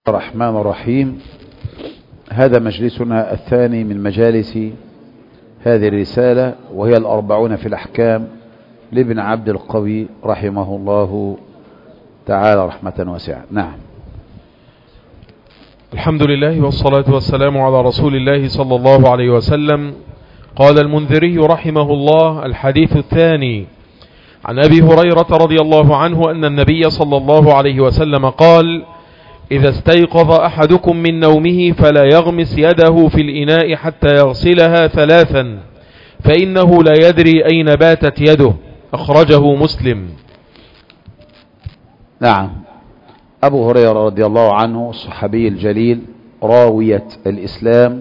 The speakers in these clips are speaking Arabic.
الرحمن الرحيم. هذا مجلسنا الثاني من مجالس هذه الرسالة، وهي 40 في الأحكام لابن عبد القوي رحمه الله تعالى رحمة واسعة. نعم. الحمد لله والصلاة والسلام على رسول الله صلى الله عليه وسلم. قال المنذري رحمه الله: الحديث الثاني عن أبي هريرة رضي الله عنه أن النبي صلى الله عليه وسلم قال: إذا استيقظ أحدكم من نومه فلا يغمس يده في الإناء حتى يغسلها 3 فإنه لا يدري أين باتت يده. أخرجه مسلم. نعم. أبو هريرة رضي الله عنه الصحابي الجليل راوية الإسلام،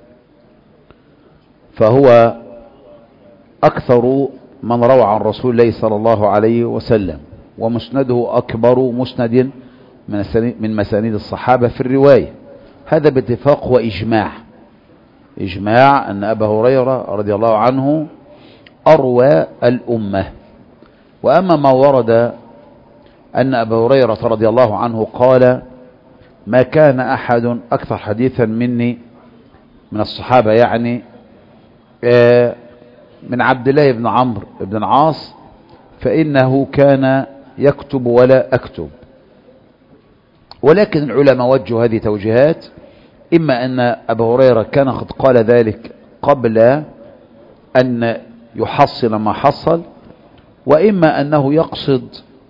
فهو أكثر من روى عن رسول الله صلى الله عليه وسلم، ومسنده أكبر مسند من مسانيد الصحابة في الرواية. هذا باتفاق وإجماع أن أبا هريرة رضي الله عنه أروى الأمة. وأما ما ورد أن أبا هريرة رضي الله عنه قال: ما كان أحد أكثر حديثا مني من الصحابة، يعني من عبد الله بن عمرو بن العاص، فإنه كان يكتب ولا أكتب. ولكن العلماء وجهوا هذه توجيهات: إما أن أبا هريرة كان قد قال ذلك قبل أن يحصل ما حصل، وإما أنه يقصد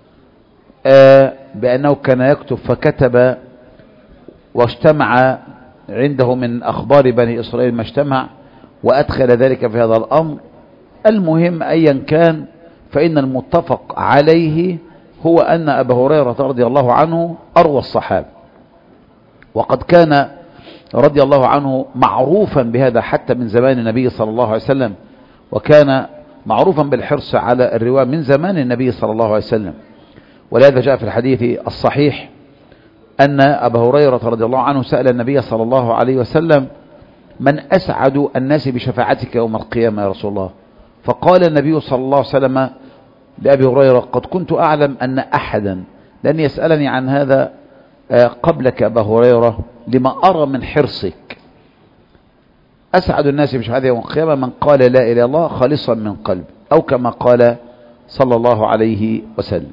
بأنه كان يكتب فكتب واجتمع عنده من أخبار بني إسرائيل ما اجتمع وأدخل ذلك في هذا الأمر. المهم أيا كان، فإن المتفق عليه هو أن أبا هريرة رضي الله عنه أروى الصحابة، وقد كان رضي الله عنه معروفا بهذا حتى من زمان النبي صلى الله عليه وسلم، وكان معروفا بالحرص على الرواية من زمان النبي صلى الله عليه وسلم. ولهذا جاء في الحديث الصحيح أن أبا هريرة رضي الله عنه سأل النبي صلى الله عليه وسلم: من أسعد الناس بشفاعتك يوم القيامة يا رسول الله؟ فقال النبي صلى الله عليه وسلم لأبي هريرة: قد كنت أعلم أن أحدا لن يسألني عن هذا قبلك أبا هريرة، لما أرى من حرصك. أسعد الناس بشفاعتك يوم القيامة من قال لا إله إلا الله خالصا من قلب، أو كما قال صلى الله عليه وسلم.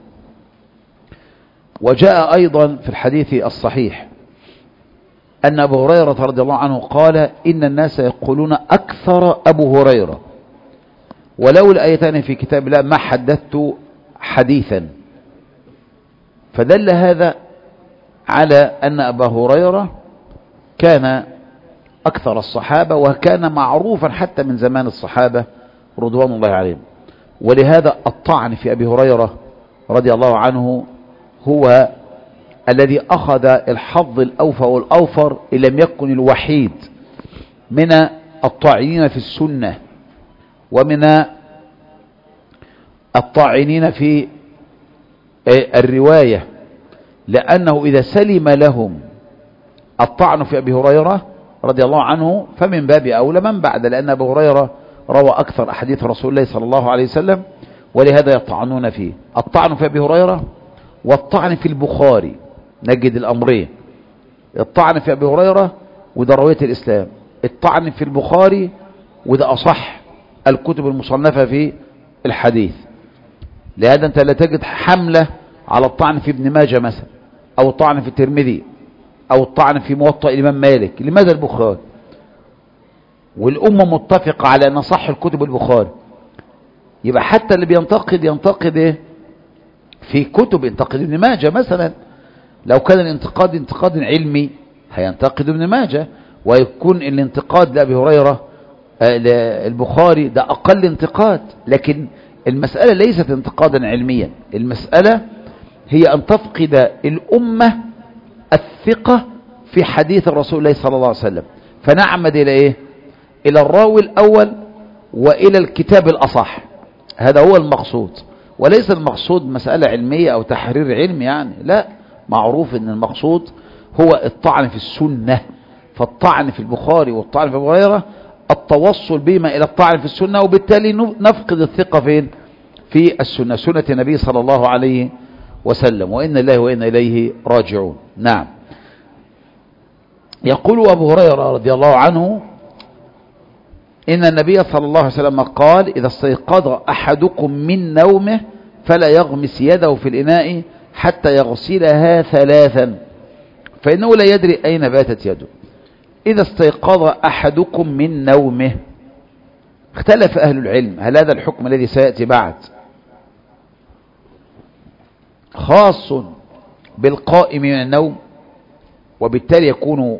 وجاء أيضا في الحديث الصحيح أن أبو هريرة رضي الله عنه قال: إن الناس يقولون أكثر أبو هريرة، ولولا آيتان في كتاب الله ما حدثت حديثا. فدل هذا على أن أبا هريرة كان أكثر الصحابة، وكان معروفا حتى من زمان الصحابة رضوان الله عليهم. ولهذا الطعن في أبي هريرة رضي الله عنه هو الذي أخذ الحظ الأوفى والأوفر، إن لم يكن الوحيد، من الطاعنين في السنة ومن الطاعنين في الرواية، لأنه إذا سلم لهم الطعن في أبي هريرة رضي الله عنه فمن باب أولى من بعد، لأن أبي هريرة روى أكثر أحاديث رسول الله صلى الله عليه وسلم، ولهذا يطعنون فيه. الطعن في أبي هريرة والطعن في البخاري، نجد الأمرين: الطعن في أبي هريرة وده رواية الإسلام، الطعن في البخاري وده أصح الكتب المصنفة في الحديث. لهذا أنت لا تجد حملة على الطعن في ابن ماجه مثلا، أو الطعن في الترمذي، أو الطعن في موطأ الإمام مالك. لماذا البخاري؟ والأمة متفقة على أن صح الكتب البخاري. يبقى حتى اللي ينتقد إيه؟ في كتب ينتقد ابن ماجه مثلا. لو كان الانتقاد انتقاد علمي هينتقد ابن ماجه، ويكون الانتقاد لأبي هريرة البخاري ده أقل انتقاد. لكن المسألة ليست انتقادا علميا، المسألة هي أن تفقد الأمة الثقة في حديث رسول الله صلى الله عليه وسلم، فنعمد إلى إيه؟ إلى الراوي الأول وإلى الكتاب الأصح. هذا هو المقصود، وليس المقصود مسألة علمية أو تحرير علمي، يعني لا، معروف أن المقصود هو الطعن في السنة. فالطعن في البخاري والطعن في أبي هريرة التوصل بهما إلى الطعن في السنة، وبالتالي نفقد الثقة فين؟ في السنة، سنة النبي صلى الله عليه وسلم. وإن الله وإن إليه راجعون. نعم. يقول أبو هريرة رضي الله عنه إن النبي صلى الله عليه وسلم قال إذا استيقظ أحدكم من نومه فلا يغمس يده في الإناء حتى يغسلها 3 فإنه لا يدري أين باتت يده. إذا استيقظ أحدكم من نومه، اختلف أهل العلم هل هذا الحكم الذي سيأتي بعد خاص بالقائم من النوم وبالتالي يكون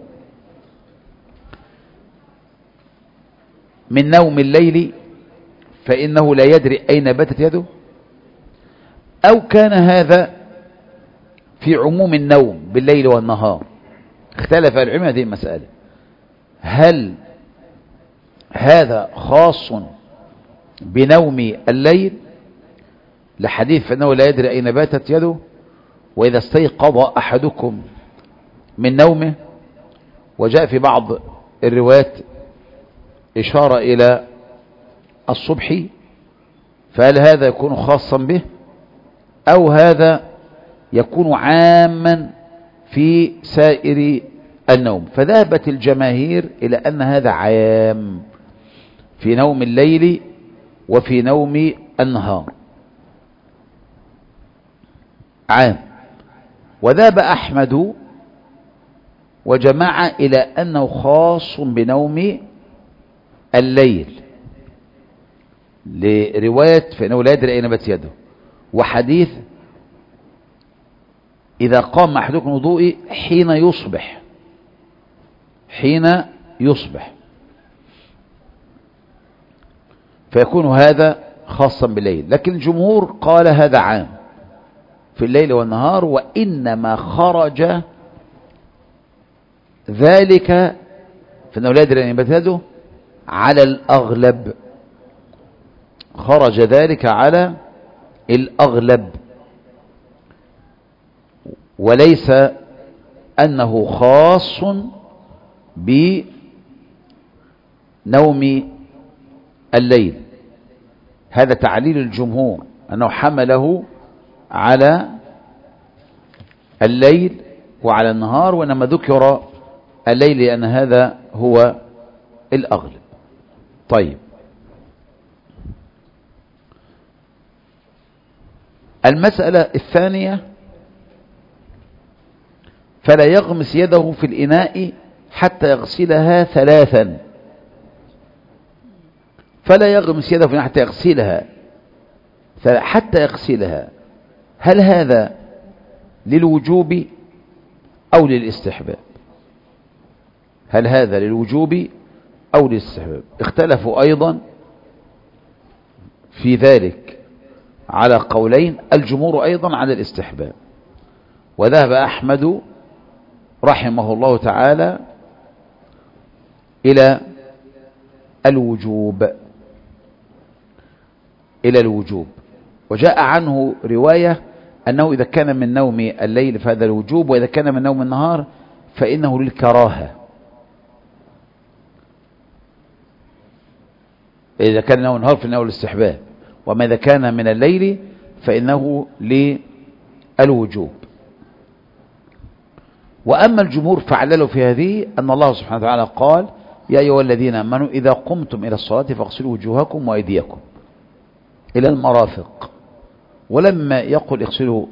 من نوم الليل فإنه لا يدري أين باتت يده، أو كان هذا في عموم النوم بالليل والنهار. اختلف العلم هذه المسألة، هل هذا خاص بنوم الليل لحديث فإنه لا يدري أين باتت يده، وإذا استيقظ أحدكم من نومه، وجاء في بعض الروايات إشارة إلى الصبح، فهل هذا يكون خاصا به أو هذا يكون عاما في سائر النوم؟ فذهبت الجماهير إلى أن هذا عام في نوم الليل وفي نوم النهار، عام. وذهب أحمد وجماعة إلى أنه خاص بنوم الليل لرواية فإنه لا يدري أين بات يده، وحديث إذا قام أحدكم وضوء حين يصبح، حين يصبح، فيكون هذا خاصا بالليل. لكن الجمهور قال هذا عام في الليل والنهار، وإنما خرج ذلك فإنه لا يدري أين بات يده على الأغلب، خرج ذلك على الأغلب، وليس أنه خاص بنوم الليل. هذا تعليل الجمهور أنه حمله على الليل وعلى النهار، وإنما ذكر الليل لأن هذا هو الأغلب. طيب، المسألة الثانية فلا يغمس يده في الإناء حتى يغسلها 3. فلا يغمس يده في الإناء حتى يغسلها، حتى يغسلها، هل هذا للوجوب أو للاستحباب؟ هل هذا للوجوب أو للاستحباب؟ اختلفوا أيضا في ذلك على قولين، الجمهور أيضا على الاستحباب، وذهب أحمد رحمه الله تعالى إلى الوجوب، إلى الوجوب. وجاء عنه رواية أنه إذا كان من نوم الليل فهذا الوجوب، وإذا كان من نوم النهار فإنه للكراهة. إذا كان نوم النهار فإنه للاستحباب، وما إذا كان من الليل فإنه للوجوب. وأما الجمهور فعللوا في هذه أن الله سبحانه وتعالى قال يا أيها الذين آمنوا إذا قمتم إلى الصلاة فاغسلوا وجوهكم وأيديكم إلى المرافق، ولما يقل اغسلوا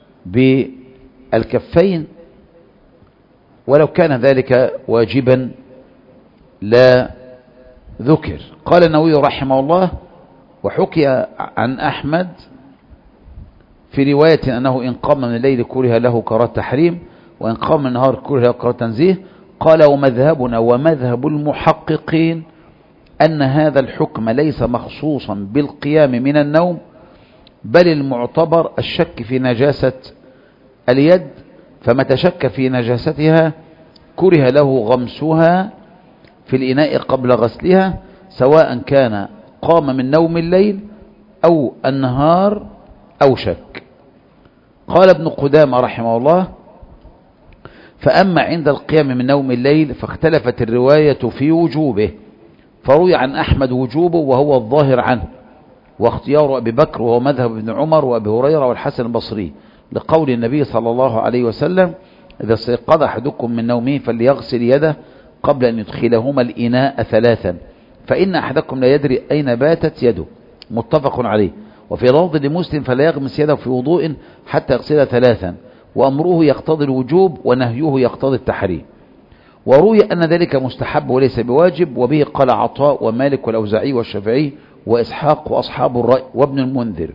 بالكفين، ولو كان ذلك واجبا لا ذكر. قال النووي رحمه الله وحكي عن أحمد في رواية أنه إن قام من الليل كره له كراهة تحريم، وإن قام من النهار كره له كراهة تنزيه. قال ومذهبنا ومذهب المحققين أن هذا الحكم ليس مخصوصا بالقيام من النوم، بل المعتبر الشك في نجاسة اليد، فمتى شك في نجاستها كره له غمسها في الإناء قبل غسلها، سواء كان قام من نوم الليل أو النهار أو شك. قال ابن قدامة رحمه الله فأما عند القيام من نوم الليل فاختلفت الرواية في وجوبه، فروي عن أحمد وجوبه وهو الظاهر عنه، واختيار أبي بكر وهو مذهب ابن عمر وأبي هريرة والحسن البصري، لقول النبي صلى الله عليه وسلم إذا استيقظ أحدكم من نومه فليغسل يده قبل أن يدخلهما الإناء 3 فإن أحدكم لا يدري أين باتت يده. متفق عليه. وفي لفظ لمسلم فلا يغمس يده في وضوء حتى يغسلها 3 وأمره يقتضي الوجوب ونهيه يقتضي التحريم. وروي أن ذلك مستحب وليس بواجب، وبه قال عطاء ومالك والأوزاعي والشافعي وإسحاق وأصحاب الرأي وابن المنذر،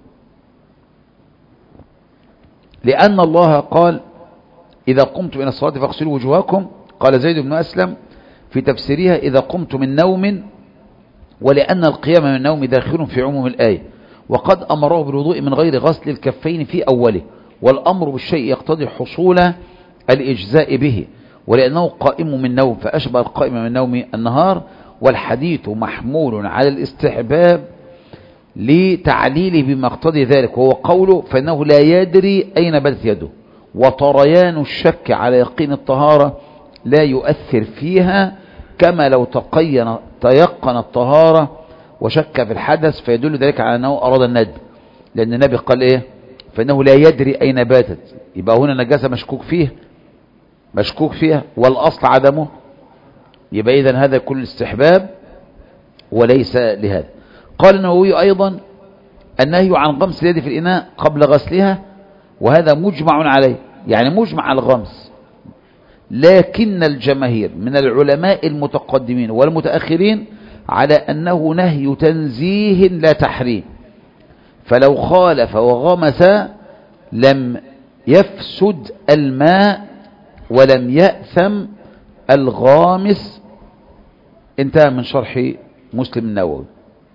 لأن الله قال إذا قمتم إلى الصلاة فاغسلوا وجوهكم. قال زيد بن أسلم في تفسيرها إذا قمتم من نوم، ولأن القيام من النوم داخل في عموم الآية، وقد أمره بالوضوء من غير غسل الكفين في أوله، والأمر بالشيء يقتضي حصول الإجزاء به، ولأنه قائم من نوم فأشبه القائم من نوم النهار. والحديث محمول على الاستحباب لتعليله بما اقتضي ذلك، وهو قوله فإنه لا يدري أين باتت يده، وطريان الشك على يقين الطهارة لا يؤثر فيها، كما لو تيقن الطهارة وشك في الحدث فيدل ذلك على أنه أراد الندب، لأن النبي قال إيه؟ فإنه لا يدري أين باتت، يبقى هنا نجاسة مشكوك فيها والأصل عدمه، يبقى إذن هذا كل استحباب وليس لهذا. قال النووي أيضا النهي عن غمس اليد في الإناء قبل غسلها، وهذا مجمع عليه، يعني مجمع على الغمس، لكن الجماهير من العلماء المتقدمين والمتأخرين على أنه نهي تنزيه لا تحريم، فلو خالف وغمس لم يفسد الماء ولم يأثم الغامس. انتهى من شرح مسلم النووي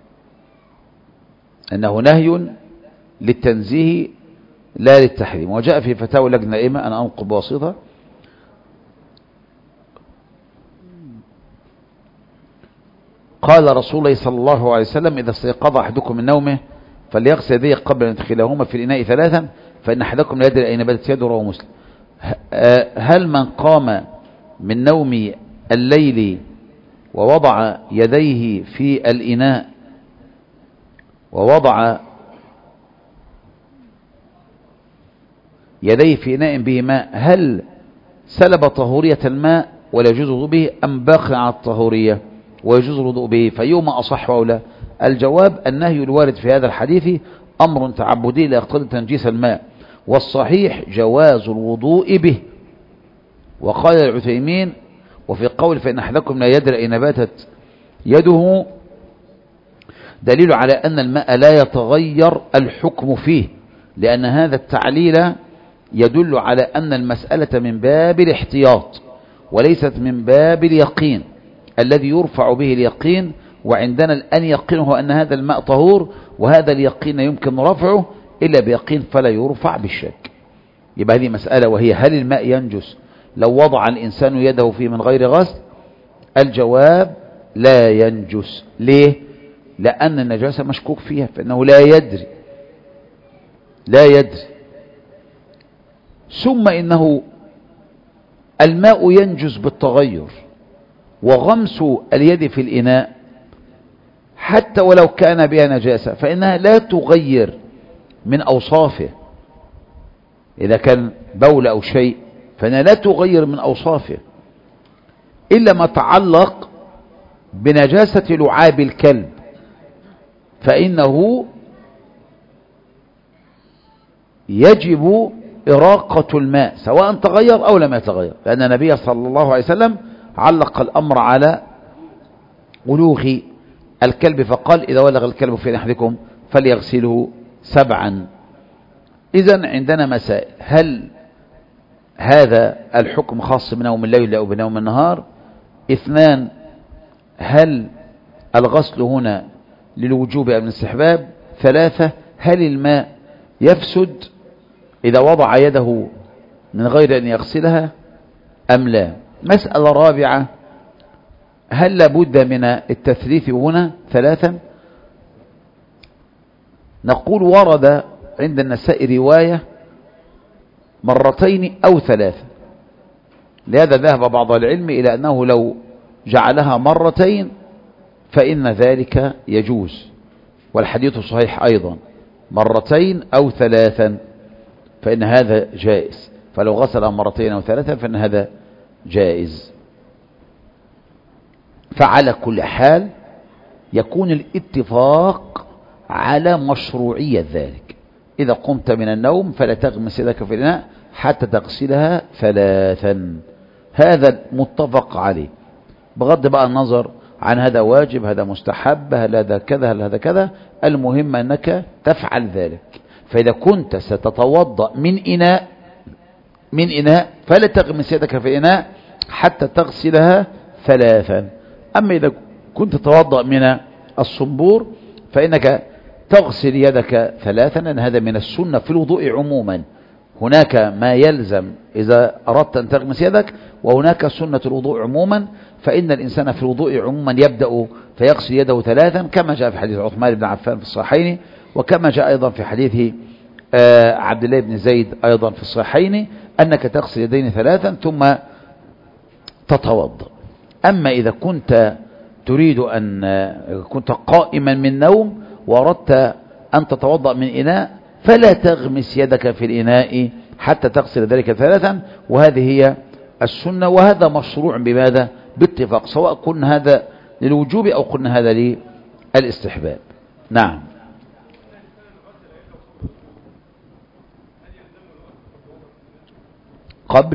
أنه نهي للتنزيه لا للتحريم. وجاء في فتاوى لجنة دائمة، أنا أنقل بواسطة، قال رسول الله صلى الله عليه وسلم إذا استيقظ أحدكم من نومه فليغسل يديه قبل أن يدخلهما في الإناء 3 فإن أحدكم لا يدري أين باتت يده، رواه مسلم. هل من قام من نوم الليل ووضع يديه في الإناء يديه في إناء به ماء هل سلب طهورية الماء ولا يجوز الوضوء به، أم باق على الطهورية ويجوز الوضوء به؟ فيوم أصح أولى؟ الجواب النهي الوارد في هذا الحديث أمر تعبدي لا يقتضي تنجيس الماء، والصحيح جواز الوضوء به. وقال العثيمين وفي قول فإن أحدكم لا يدري أين باتت يده دليل على أن الماء لا يتغير الحكم فيه، لأن هذا التعليل يدل على أن المسألة من باب الاحتياط وليست من باب اليقين الذي يرفع به اليقين، وعندنا الآن يقينه أن هذا الماء طهور، وهذا اليقين يمكن رفعه إلا بيقين فلا يرفع بالشك. يبقى هذه مسألة، وهي هل الماء ينجس لو وضع الإنسان يده فيه من غير غسل؟ الجواب لا ينجس. ليه؟ لأن النجاسة مشكوك فيها، فإنه لا يدري. ثم إنه الماء ينجس بالتغير، وغمس اليد في الإناء حتى ولو كان بها نجاسة فإنها لا تغير من أوصافه. إذا كان بول أو شيء فإنها لا تغير من أوصافه إلا ما تعلق بنجاسة لعاب الكلب، فإنه يجب إراقة الماء سواء تغير أو لم يتغير، لأن النبي صلى الله عليه وسلم علق الأمر على ولوغ الكلب فقال إذا ولغ الكلب في أحدكم فليغسله 7. إذن عندنا مسائل: هل هذا الحكم خاص بنوم الليل أو بنوم النهار؟ 2، هل الغسل هنا للوجوب أم الاستحباب؟ 3، هل الماء يفسد إذا وضع يده من غير أن يغسلها أم لا؟ مسألة رابعة: هل لابد من التثليث هنا 3؟ نقول ورد عند النساء رواية 2 أو 3، لهذا ذهب بعض العلم إلى أنه لو جعلها 2 فإن ذلك يجوز، والحديث صحيح أيضا 2 أو 3 فإن هذا جائز. فلو غسل مرتين أو ثلاثة فإن هذا جائز. فعلى كل حال يكون الاتفاق على مشروعية ذلك. إذا قمت من النوم فلا تغمس يدك في الإناء حتى تغسلها 3. هذا متفق عليه، بغض بقى النظر عن هذا واجب، هذا مستحب، هل هذا كذا، هل هذا كذا، المهم أنك تفعل ذلك. فإذا كنت ستتوضأ من إناء فلا تغمس يدك في الإناء حتى تغسلها 3. أما إذا كنت تتوضأ من الصنبور فإنك تغسل يدك 3، لأن هذا من السنة في الوضوء عموما. هناك ما يلزم إذا أردت أن تغمس يدك، وهناك سنة الوضوء عموما. فإن الإنسان في الوضوء عموما يبدأ فيغسل يده 3 كما جاء في حديث عثمان بن عفان في الصحيحين، وكما جاء أيضا في حديث عبد الله بن زيد أيضا في الصحيحين أنك تغسل يدين 3 ثم تتوضأ. أما إذا كنت تريد أن كنت قائما من نوم وأردت أن تتوضأ من إناء فلا تغمس يدك في الإناء حتى تغسل ذلك 3، وهذه هي السنة. وهذا مشروع بماذا؟ باتفاق، سواء قلنا هذا للوجوب أو قلنا هذا للاستحباب. نعم. قبل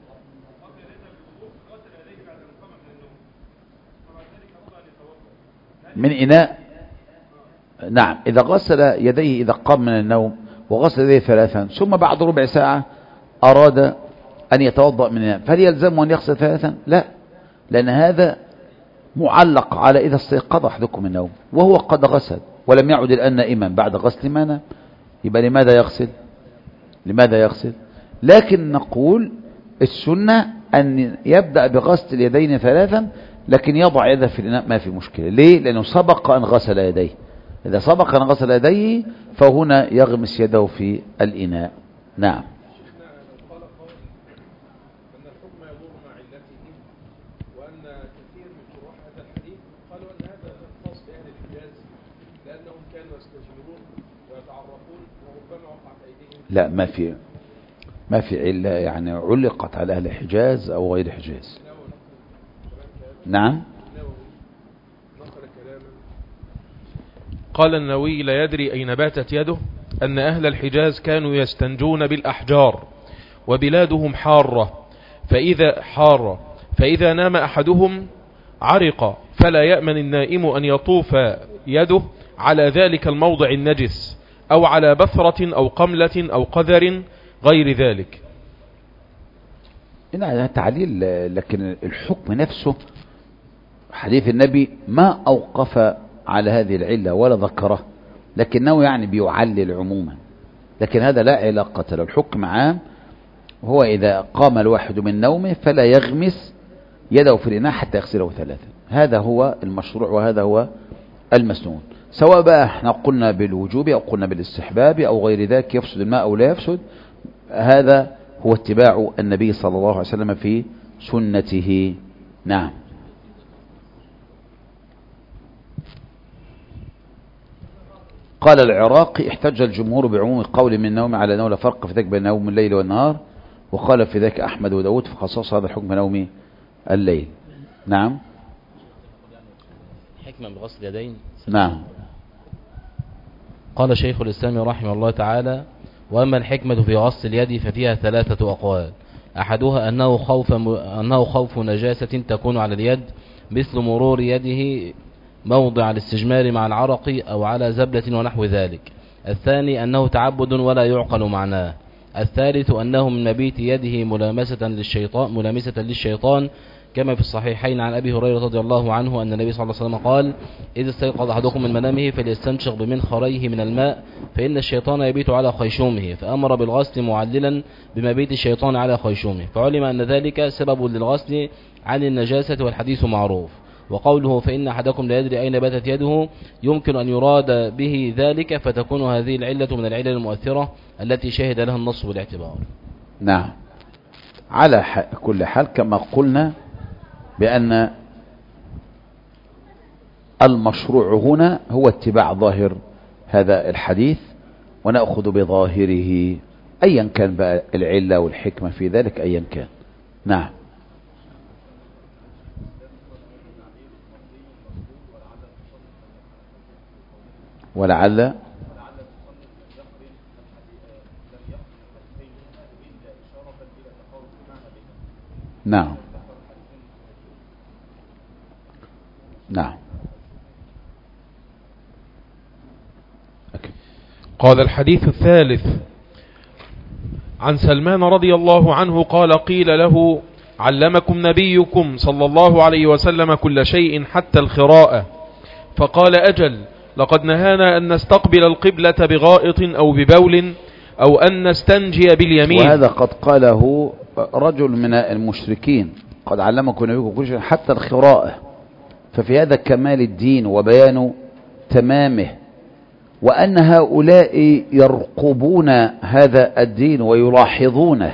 من إناء، نعم، إذا غسل يديه إذا قام من النوم وغسل يديه 3 ثم بعد ربع ساعة أراد أن يتوضأ من إناء، فهل يلزمه أن يغسل 3؟ لا، لأن هذا معلق على إذا استيقظ أحدكم من النوم وهو قد غسل ولم يعد الآن نائما بعد غسل ما نام، يبقى لماذا يغسل؟ لكن نقول السنة أن يبدأ بغسل اليدين 3، لكن يضع يده في الإناء ما في مشكلة. ليه؟ لأنه سبق أن غسل يديه. إذا سبق أن غسل يديه فهنا يغمس يده في الإناء. نعم. لا، ما في علة يعني علقت على أهل الحجاز أو غير حجاز. نعم. قال النووي: لا يدري أين باتت يده، أن أهل الحجاز كانوا يستنجون بالأحجار وبلادهم حارة، فإذا نام أحدهم عرق، فلا يأمن النائم أن يطوف يده على ذلك الموضع النجس أو على بثرة أو قملة أو قذر غير ذلك. هنا تعليل، لكن الحكم نفسه حديث النبي ما أوقف على هذه العلة ولا ذكره، لكنه يعني بيعلل عموما، لكن هذا لا علاقة له. الحكم عام، هو إذا قام الواحد من نومه فلا يغمس يده في الإناء حتى يغسله 3. هذا هو المشروع وهذا هو المسنون. سواء بقى احنا قلنا بالوجوب أو قلنا بالاستحباب أو غير ذلك، يفسد الماء أو لا يفسد، هذا هو اتباع النبي صلى الله عليه وسلم في سنته. نعم. قال العراقي: احتج الجمهور بعموم قول من النوم على أنه لا فرق في ذلك بين نوم الليل والنهار، وقال في ذلك أحمد وداود فخصص هذا الحكم نوم الليل. نعم. حكمة بغسل اليدين. نعم. قال شيخ الإسلام رحمه الله تعالى: وأما الحكمة في غسل اليد ففيها 3 أقوال. أحدها أنه خوف نجاسة تكون على اليد، مثل مرور يده موضع الاستجمار مع العرق أو على زبلة ونحو ذلك. الثاني أنه تعبد ولا يعقل معناه. الثالث أنه من مبيت يده ملامسة للشيطان كما في الصحيحين عن أبي هريرة رضي الله عنه أن النبي صلى الله عليه وسلم قال: إذا استيقظ أحدكم من منامه فليستنشق بمنخريه من الماء فإن الشيطان يبيت على خيشومه، فأمر بالغسل معللا بمبيت الشيطان على خيشومه، فعلم أن ذلك سبب للغسل عن النجاسة والحديث معروف. وقوله فإن أحدكم لا يدري أين باتت يده يمكن أن يراد به ذلك، فتكون هذه العلة من العلل المؤثرة التي شهد لها النص بالاعتبار. نعم. على كل حال كما قلنا بأن المشروع هنا هو اتباع ظاهر هذا الحديث ونأخذ بظاهره أيا كان بقى العلة والحكمة في ذلك أيا كان. نعم. ولعل نعم نعم. قال الحديث الثالث عن سلمان رضي الله عنه قال قيل له علمكم نبيكم صلى الله عليه وسلم كل شيء حتى الخراءة؟ فقال أجل، لقد نهانا أن نستقبل القبلة بغائط أو ببول أو أن نستنجي باليمين. وهذا قد قاله رجل من المشركين، قد علمكم نبيكم كل شيء حتى الخراءة، ففي هذا كمال الدين وبيان تمامه، وأن هؤلاء يرقبون هذا الدين ويلاحظونه،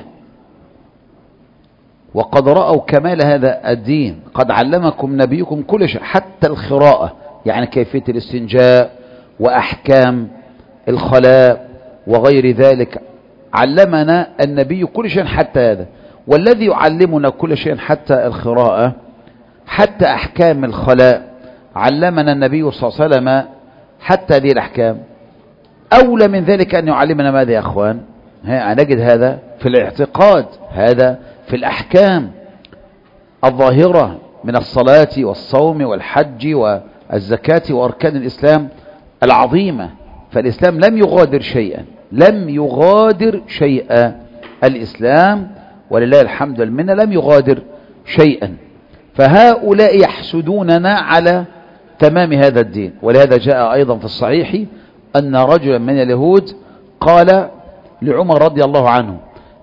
وقد رأوا كمال هذا الدين. قد علمكم نبيكم كل شيء حتى الخراءة، يعني كيفية الاستنجاء وأحكام الخلاء وغير ذلك، علمنا النبي كل شيء حتى هذا. والذي يعلمنا كل شيء حتى الخراءة حتى أحكام الخلاء علمنا النبي صلى الله عليه وسلم حتى هذه الأحكام. أولى من ذلك أن يعلمنا ماذا يا أخوان؟ نجد هذا في الاعتقاد، هذا في الأحكام الظاهرة من الصلاة والصوم والحج والزكاة وأركان الإسلام العظيمة. فالإسلام لم يغادر شيئا، لم يغادر شيئا. الإسلام ولله الحمد والمنة لم يغادر شيئا. فهؤلاء يحسدوننا على تمام هذا الدين. ولهذا جاء أيضا في الصحيح أن رجلا من اليهود قال لعمر رضي الله عنه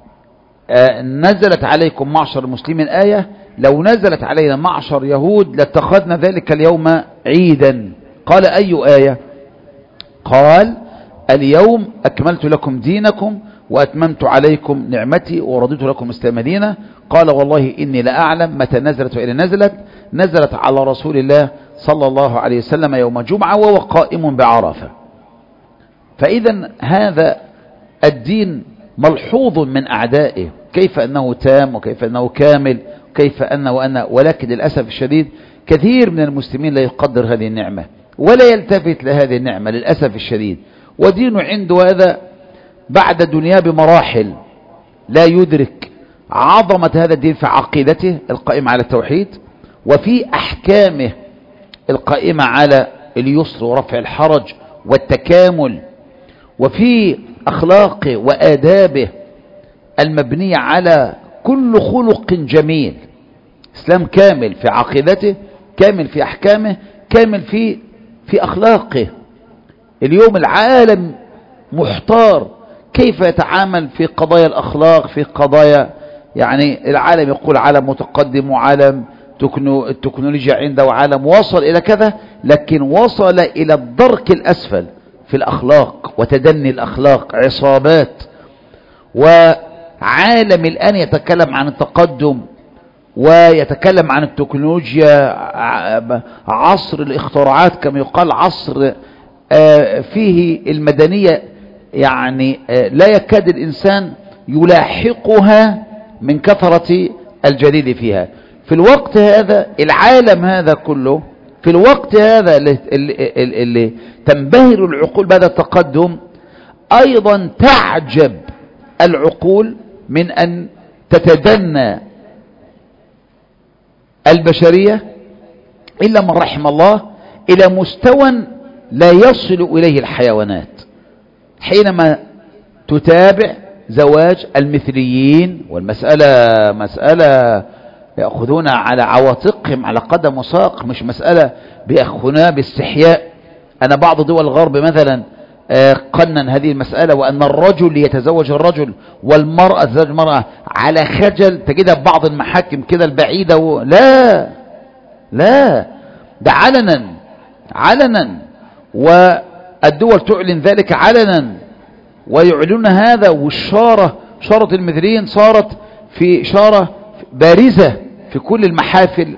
نزلت عليكم معشر المسلمين آية، لو نزلت علينا معشر يهود لاتخذنا ذلك اليوم عيدا. قال أي آية؟ قال اليوم أكملت لكم دينكم وأتممت عليكم نعمتي ورضيت لكم الإسلام دينا. قال والله إني لأعلم متى نزلت وإلى نزلت على رسول الله صلى الله عليه وسلم يوم جمعة وهو قائم بعرفة. فإذا هذا الدين ملحوظ من أعدائه، كيف أنه تام وكيف أنه كامل كيف أنه ولكن للأسف الشديد كثير من المسلمين لا يقدر هذه النعمة ولا يلتفت لهذه النعمة للأسف الشديد. ودينه عنده هذا بعد دنيا بمراحل، لا يدرك عظمة هذا الدين في عقيدته القائمة على التوحيد، وفي أحكامه القائمة على اليسر ورفع الحرج والتكامل، وفي أخلاقه وآدابه المبنية على كل خلق جميل. إسلام كامل في عقيدته، كامل في أحكامه، كامل في أخلاقه. اليوم العالم محتار كيف يتعامل في قضايا الأخلاق، في قضايا يعني العالم يقول عالم متقدم وعالم التكنولوجيا عنده وعالم وصل إلى كذا، لكن وصل إلى الدرك الأسفل في الأخلاق وتدني الأخلاق، عصابات. وعالم الآن يتكلم عن التقدم ويتكلم عن التكنولوجيا، عصر الاختراعات كما يقال، عصر فيه المدنية يعني لا يكاد الإنسان يلاحقها من كثرة الجديد فيها. في الوقت هذا العالم هذا كله، في الوقت هذا اللي تنبهر العقول بهذا التقدم، أيضا تعجب العقول من أن تتدنى البشرية إلا من رحم الله إلى مستوى لا يصل إليه الحيوانات. حينما تتابع زواج المثليين، والمسألة مسألة يأخذون على عواتقهم على قدم وساق، مش مسألة بيأخذونها باستحياء. أنا بعض دول الغرب مثلا قنن هذه المسألة، وأن الرجل يتزوج الرجل والمرأة تتزوج المرأة على خجل، تجدها في بعض المحاكم كده البعيدة. لا ده علنا والدول تعلن ذلك علنا ويعلنون هذا. والشارة، شارة المثليين صارت في شارة بارزة في كل المحافل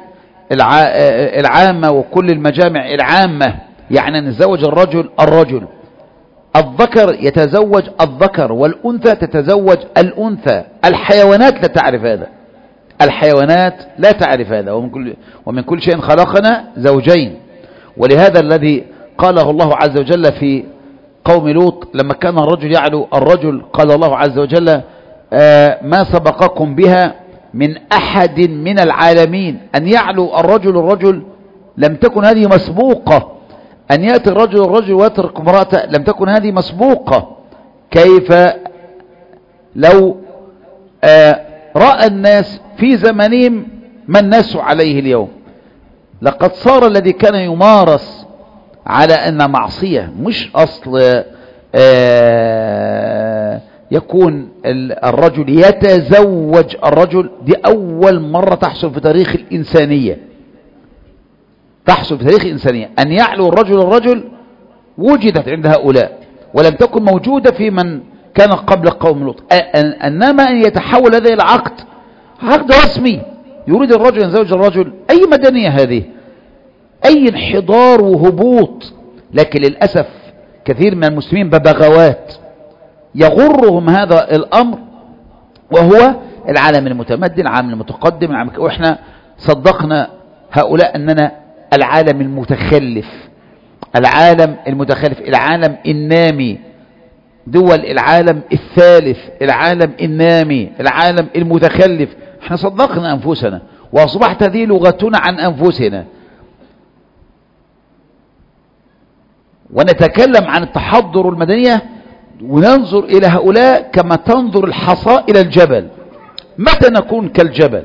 العامة وكل المجامع العامة، يعني نتزوج الرجل الذكر يتزوج الذكر والأنثى تتزوج الأنثى. الحيوانات لا تعرف هذا، الحيوانات لا تعرف هذا. ومن كل شيء خلقنا زوجين. ولهذا الذي قاله الله عز وجل في قوم لوط لما كان الرجل يعلو الرجل، قال الله عز وجل ما سبقكم بها من أحد من العالمين. أن يعلو الرجل لم تكن هذه مسبوقة، أن يأتي الرجل ويترك امرأته لم تكن هذه مسبوقة. كيف لو رأى الناس في زمانهم ما الناس عليه اليوم؟ لقد صار الذي كان يمارس على أن معصية مش أصل يكون الرجل يتزوج الرجل، دي أول مرة تحصل في تاريخ الإنسانية، تحصل في تاريخ الإنسانية. أن يعلو الرجل وجدت عند هؤلاء ولم تكن موجودة في من كان قبل قوم لوط. أنما أن يتحول هذا إلى عقد رسمي يريد الرجل أن يتزوج الرجل، أي مدنية هذه، أي انحدار وهبوط. لكن للأسف كثير من المسلمين ببغاوات يغرهم هذا الأمر، وهو العالم المتمدن، العالم المتقدم، وإحنا صدقنا هؤلاء أننا العالم المتخلف، العالم المتخلف، العالم النامي، دول العالم الثالث، العالم النامي، العالم المتخلف. احنا صدقنا أنفسنا وأصبحت هذه لغتنا عن أنفسنا، ونتكلم عن التحضر المدنية وننظر إلى هؤلاء كما تنظر الحصاء إلى الجبل. متى نكون كالجبل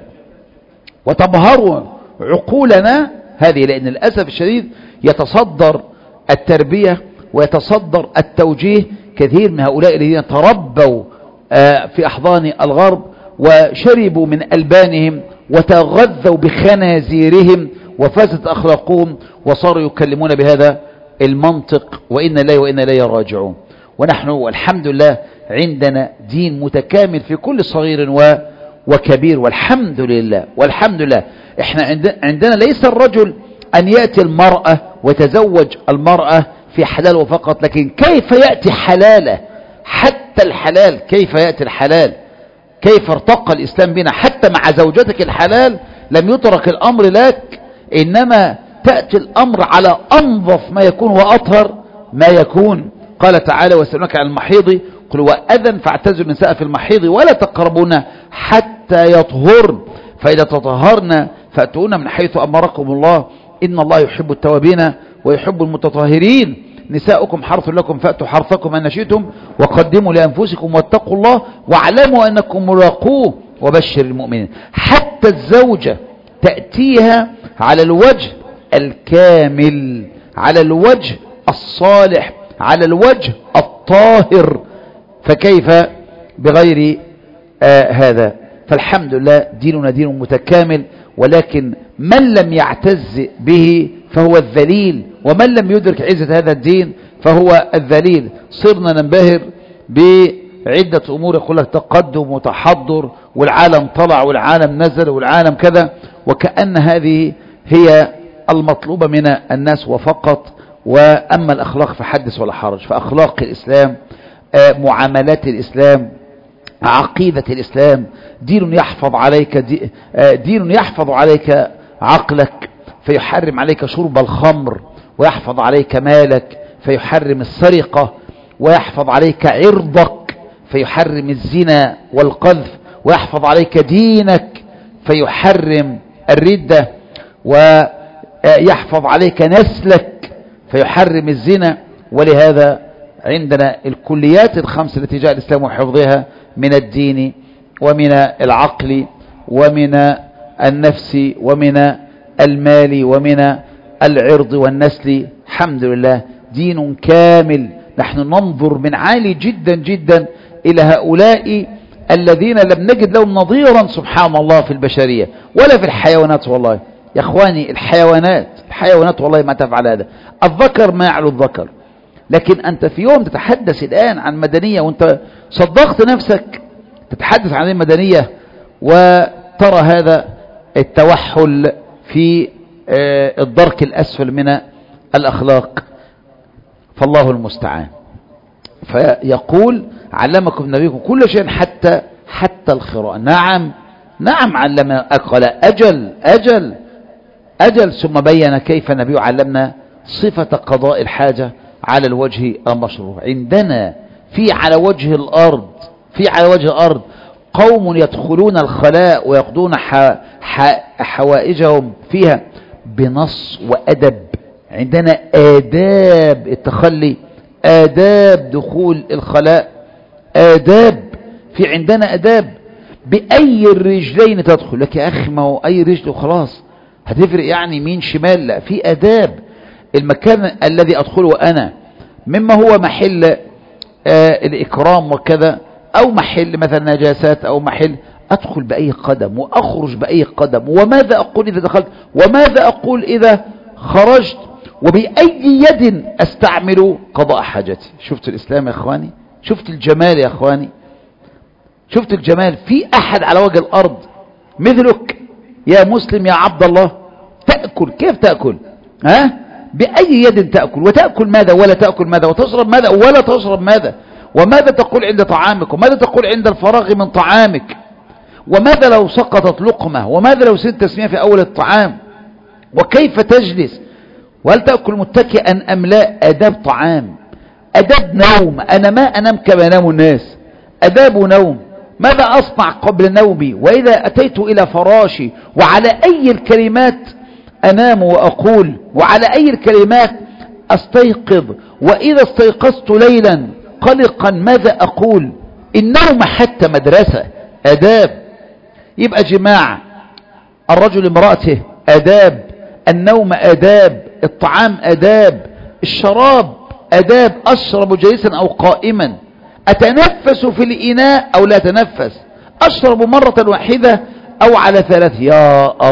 وتبهر عقولنا هذه؟ لأن للأسف الشديد يتصدر التربية ويتصدر التوجيه كثير من هؤلاء الذين تربوا في أحضان الغرب وشربوا من ألبانهم وتغذوا بخنازيرهم وفازت أخلاقهم وصاروا يكلمون بهذا المنطق وإن لا وإن لا راجعون. ونحن والحمد لله عندنا دين متكامل في كل صغير وكبير، والحمد لله والحمد لله. احنا عندنا ليس الرجل أن يأتي المرأة ويتزوج المرأة في حلاله فقط، لكن كيف يأتي حلاله، حتى الحلال كيف يأتي الحلال، كيف ارتقى الإسلام بنا حتى مع زوجتك الحلال لم يترك الأمر لك، إنما تأتي الأمر على أنظف ما يكون وأطهر ما يكون. قال تعالى ويسألونك عن المحيض قل وأذن فاعتزلوا النساء في المحيض ولا تقربون حتى يطهرن فإذا تطهرن فأتون من حيث أمركم الله إن الله يحب التوابين ويحب المتطهرين. نساؤكم حرث لكم فأتوا حرثكم أن شئتم وقدموا لأنفسكم واتقوا الله واعلموا أنكم ملاقوه وبشر المؤمنين. حتى الزوجة تأتيها على الوجه الكامل، على الوجه الصالح، على الوجه الطاهر، فكيف بغير هذا؟ فالحمد لله ديننا دين متكامل، ولكن من لم يعتز به فهو الذليل، ومن لم يدرك عزة هذا الدين فهو الذليل. صرنا ننبهر بعدة أمور، يقول لك تقدم وتحضر والعالم طلع والعالم نزل والعالم كذا، وكأن هذه هي المطلوبة من الناس وفقط. وأما الأخلاق فحدث ولا حرج. فأخلاق الإسلام، معاملات الإسلام، عقيدة الإسلام، دين يحفظ عليك دين يحفظ عليك عقلك فيحرم عليك شرب الخمر، ويحفظ عليك مالك فيحرم السرقة، ويحفظ عليك عرضك فيحرم الزنا والقذف، ويحفظ عليك دينك فيحرم الردة، ويحفظ عليك نسلك فيحرم الزنا. ولهذا عندنا الكليات الخمس التي جاء الإسلام وحفظها من الدين ومن العقل ومن النفس ومن المال ومن العرض والنسل. الحمد لله دين كامل. نحن ننظر من عالي جدا جدا إلى هؤلاء الذين لم نجد لهم نظيرا سبحان الله في البشرية ولا في الحيوانات. والله يا اخواني الحيوانات والله ما تفعل هذا. الذكر ما يعلو الذكر، لكن أنت في يوم تتحدث الآن عن مدنية وأنت صدقت نفسك تتحدث عن المدنية وترى هذا التوحل في الدرك الأسفل من الأخلاق، فالله المستعان. فيقول علمكم نبيكم كل شيء حتى القراءة. نعم علم. قال أجل ثم بين كيف النبي علمنا صفة قضاء الحاجة على الوجه المشروع. عندنا على وجه الأرض قوم يدخلون الخلاء ويقضون حوائجهم فيها بنص وأدب. عندنا آداب التخلي، آداب دخول الخلاء، آداب. عندنا آداب. بأي الرجلين تدخل؟ لك يا أخي ما هو أي رجل وخلاص، هتفرق يعني مين شمال؟ لا، في آداب. المكان الذي أدخله أنا مما هو محل الإكرام وكذا، أو محل مثلا نجاسات، أو محل أدخل بأي قدم وأخرج بأي قدم، وماذا أقول إذا دخلت، وماذا أقول إذا خرجت، وبأي يد أستعمل قضاء حاجتي. شفت الإسلام يا أخواني؟ شفت الجمال يا أخواني؟ شفت الجمال؟ في أحد على وجه الأرض مثلك يا مسلم يا عبد الله؟ تأكل كيف تأكل؟ بأي يد تأكل؟ وتأكل ماذا ولا تأكل ماذا؟ وتشرب ماذا ولا تشرب ماذا؟ وماذا تقول عند طعامك؟ وماذا تقول عند الفراغ من طعامك؟ وماذا لو سقطت لقمة؟ وماذا لو سنت تسمية في أول الطعام؟ وكيف تجلس؟ وهل تأكل متكئا أم لا؟ أداب طعام، أداب نوم. أنا ما أنام كما ينام الناس، أداب نوم. ماذا أصنع قبل نومي؟ وإذا أتيت إلى فراشي وعلى أي الكلمات أنام وأقول؟ وعلى أي الكلمات أستيقظ؟ وإذا استيقظت ليلا قلقا ماذا أقول؟ النوم حتى مدرسة، أداب. يبقى جماع الرجل امرأته أداب، النوم أداب، الطعام أداب، الشراب أداب. أشرب جالسا أو قائما، أتنفس في الإناء أو لا أتنفس، أشرب مرة واحدة أو على 3. يا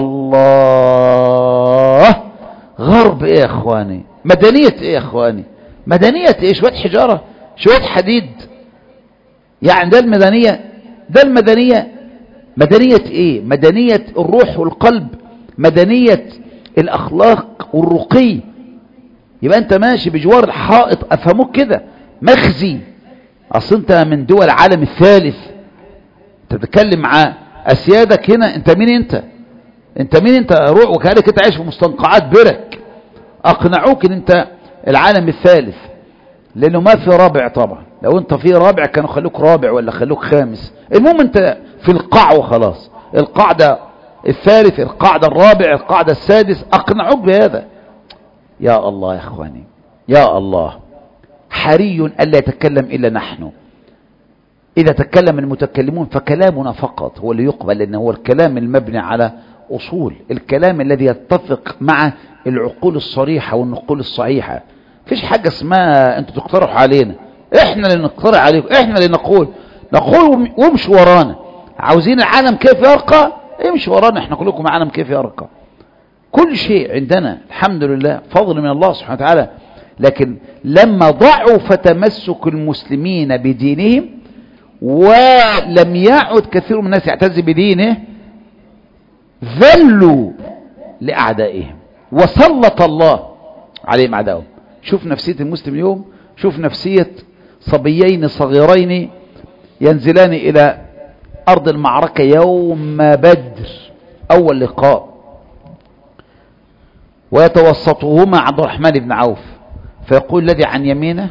الله، غرب إيه يا أخواني؟ مدنية إيه يا أخواني؟ مدنية إيه؟ شوية حجارة، شوية حديد يعني؟ ده المدنية؟ ده المدنية؟ مدنية إيه؟ مدنية الروح والقلب، مدنية الأخلاق والرقي. يبقى أنت ماشي بجوار الحائط أفهموك كده مخزي. أصل أنت من دول العالم الثالث، أنت بتتكلم مع أسيادك هنا. أنت مين؟ أنت مين؟ أنت روح وكأنك أنت عايش في مستنقعات برك، أقنعوك أن أنت العالم الثالث، لأنه ما في رابع. طبعا لو أنت في رابع كانوا خلوك رابع ولا خلوك خامس. المهم أنت في القاع وخلاص، القاعدة الثالث، القاعدة الرابع، القاعدة السادس، أقنعوك بهذا. يا الله يا أخواني، يا الله، حري ألا يتكلم إلا نحن. إذا تكلم المتكلمون فكلامنا فقط هو اللي يقبل، لأنه هو الكلام المبني على أصول، الكلام الذي يتفق مع العقول الصريحة والنقول الصحيحة. فيش حاجة اسمها أنتوا تقترحوا علينا، إحنا اللي نقترح عليكم، إحنا اللي نقول وامشوا ورانا. عاوزين العالم كيف يرقى؟ امشوا ورانا، إحنا كلكم عالم كيف يرقى. كل شيء عندنا الحمد لله فضل من الله سبحانه وتعالى. لكن لما ضعف تمسك المسلمين بدينهم ولم يعد كثير من الناس يعتز بدينه، ذلوا لأعدائهم وسلط الله عليهم أعدائهم. شوف نفسية المسلم اليوم، شوف نفسية صبيين صغيرين ينزلان إلى أرض المعركة يوم بدر أول لقاء، ويتوسطهما عبد الرحمن بن عوف، فيقول الذي عن يمينه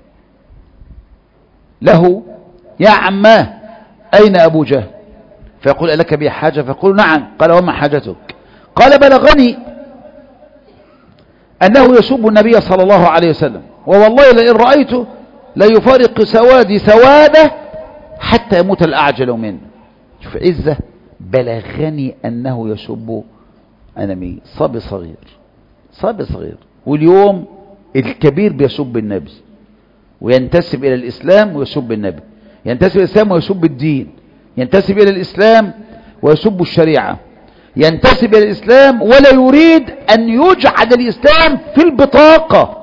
له يا عماه أين أبو جهل؟ فيقول ألك بي حاجة؟ فيقول نعم. قال وما حاجتك؟ قال بلغني أنه يسب النبي صلى الله عليه وسلم، ووالله لئن رأيته لا يفارق سوادي سواده حتى يموت الأعجل منه. شوف عزة، بلغني أنه يسب النبي. صبي صغير، صبي صغير. واليوم الكبير بيسب النبي وينتسب إلى الإسلام ويسب النبي، ينتسب إلى الإسلام ويسب الدين، ينتسب إلى الإسلام ويسب الشريعة، ينتسب إلى الإسلام ولا يريد أن يجعل الإسلام في البطاقة.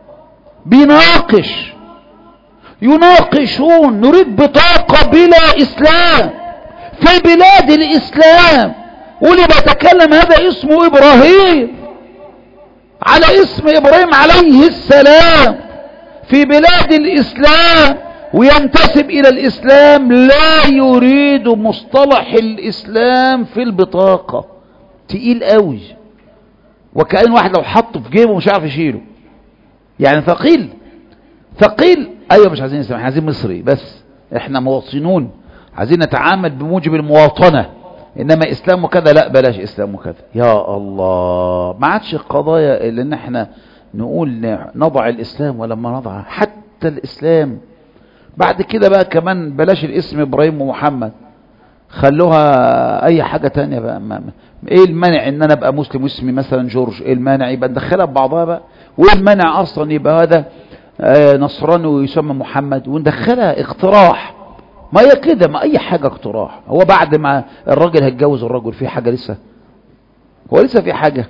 يناقشون نريد بطاقة بلا إسلام في بلاد الإسلام، واللي بيتكلم هذا اسمه إبراهيم على اسم إبراهيم عليه السلام، في بلاد الإسلام وينتسب إلى الإسلام لا يريد مصطلح الإسلام في البطاقة. تقيل قوي، وكأن واحد لو حطه في جيبه مش عارف يشيله، يعني ثقيل ثقيل. أيوة مش عايزين إسلام، عايزين مصري بس، إحنا مواطنون عايزين نتعامل بموجب المواطنة، إنما إسلام وكذا لا، بلاش إسلام وكذا. يا الله، ما عادش القضايا اللي إن إحنا نقول نضع الإسلام ولما نضع حتى الإسلام. بعد كده بقى كمان بلاش الاسم إبراهيم ومحمد، خلوها أي حاجة تانية بقى. إيه المانع إن أنا أبقى مسلم واسمي مثلا جورج؟ إيه المانع يبقى ندخلها ببعضها بقى؟ وإيه المانع أصلا يبقى هذا نصراني ويسمى محمد وندخلها اقتراح؟ ما هي كده، ما أي حاجة اقتراح. هو بعد ما الراجل هيتجوز الرجل في حاجة لسه؟ هو لسه في حاجة؟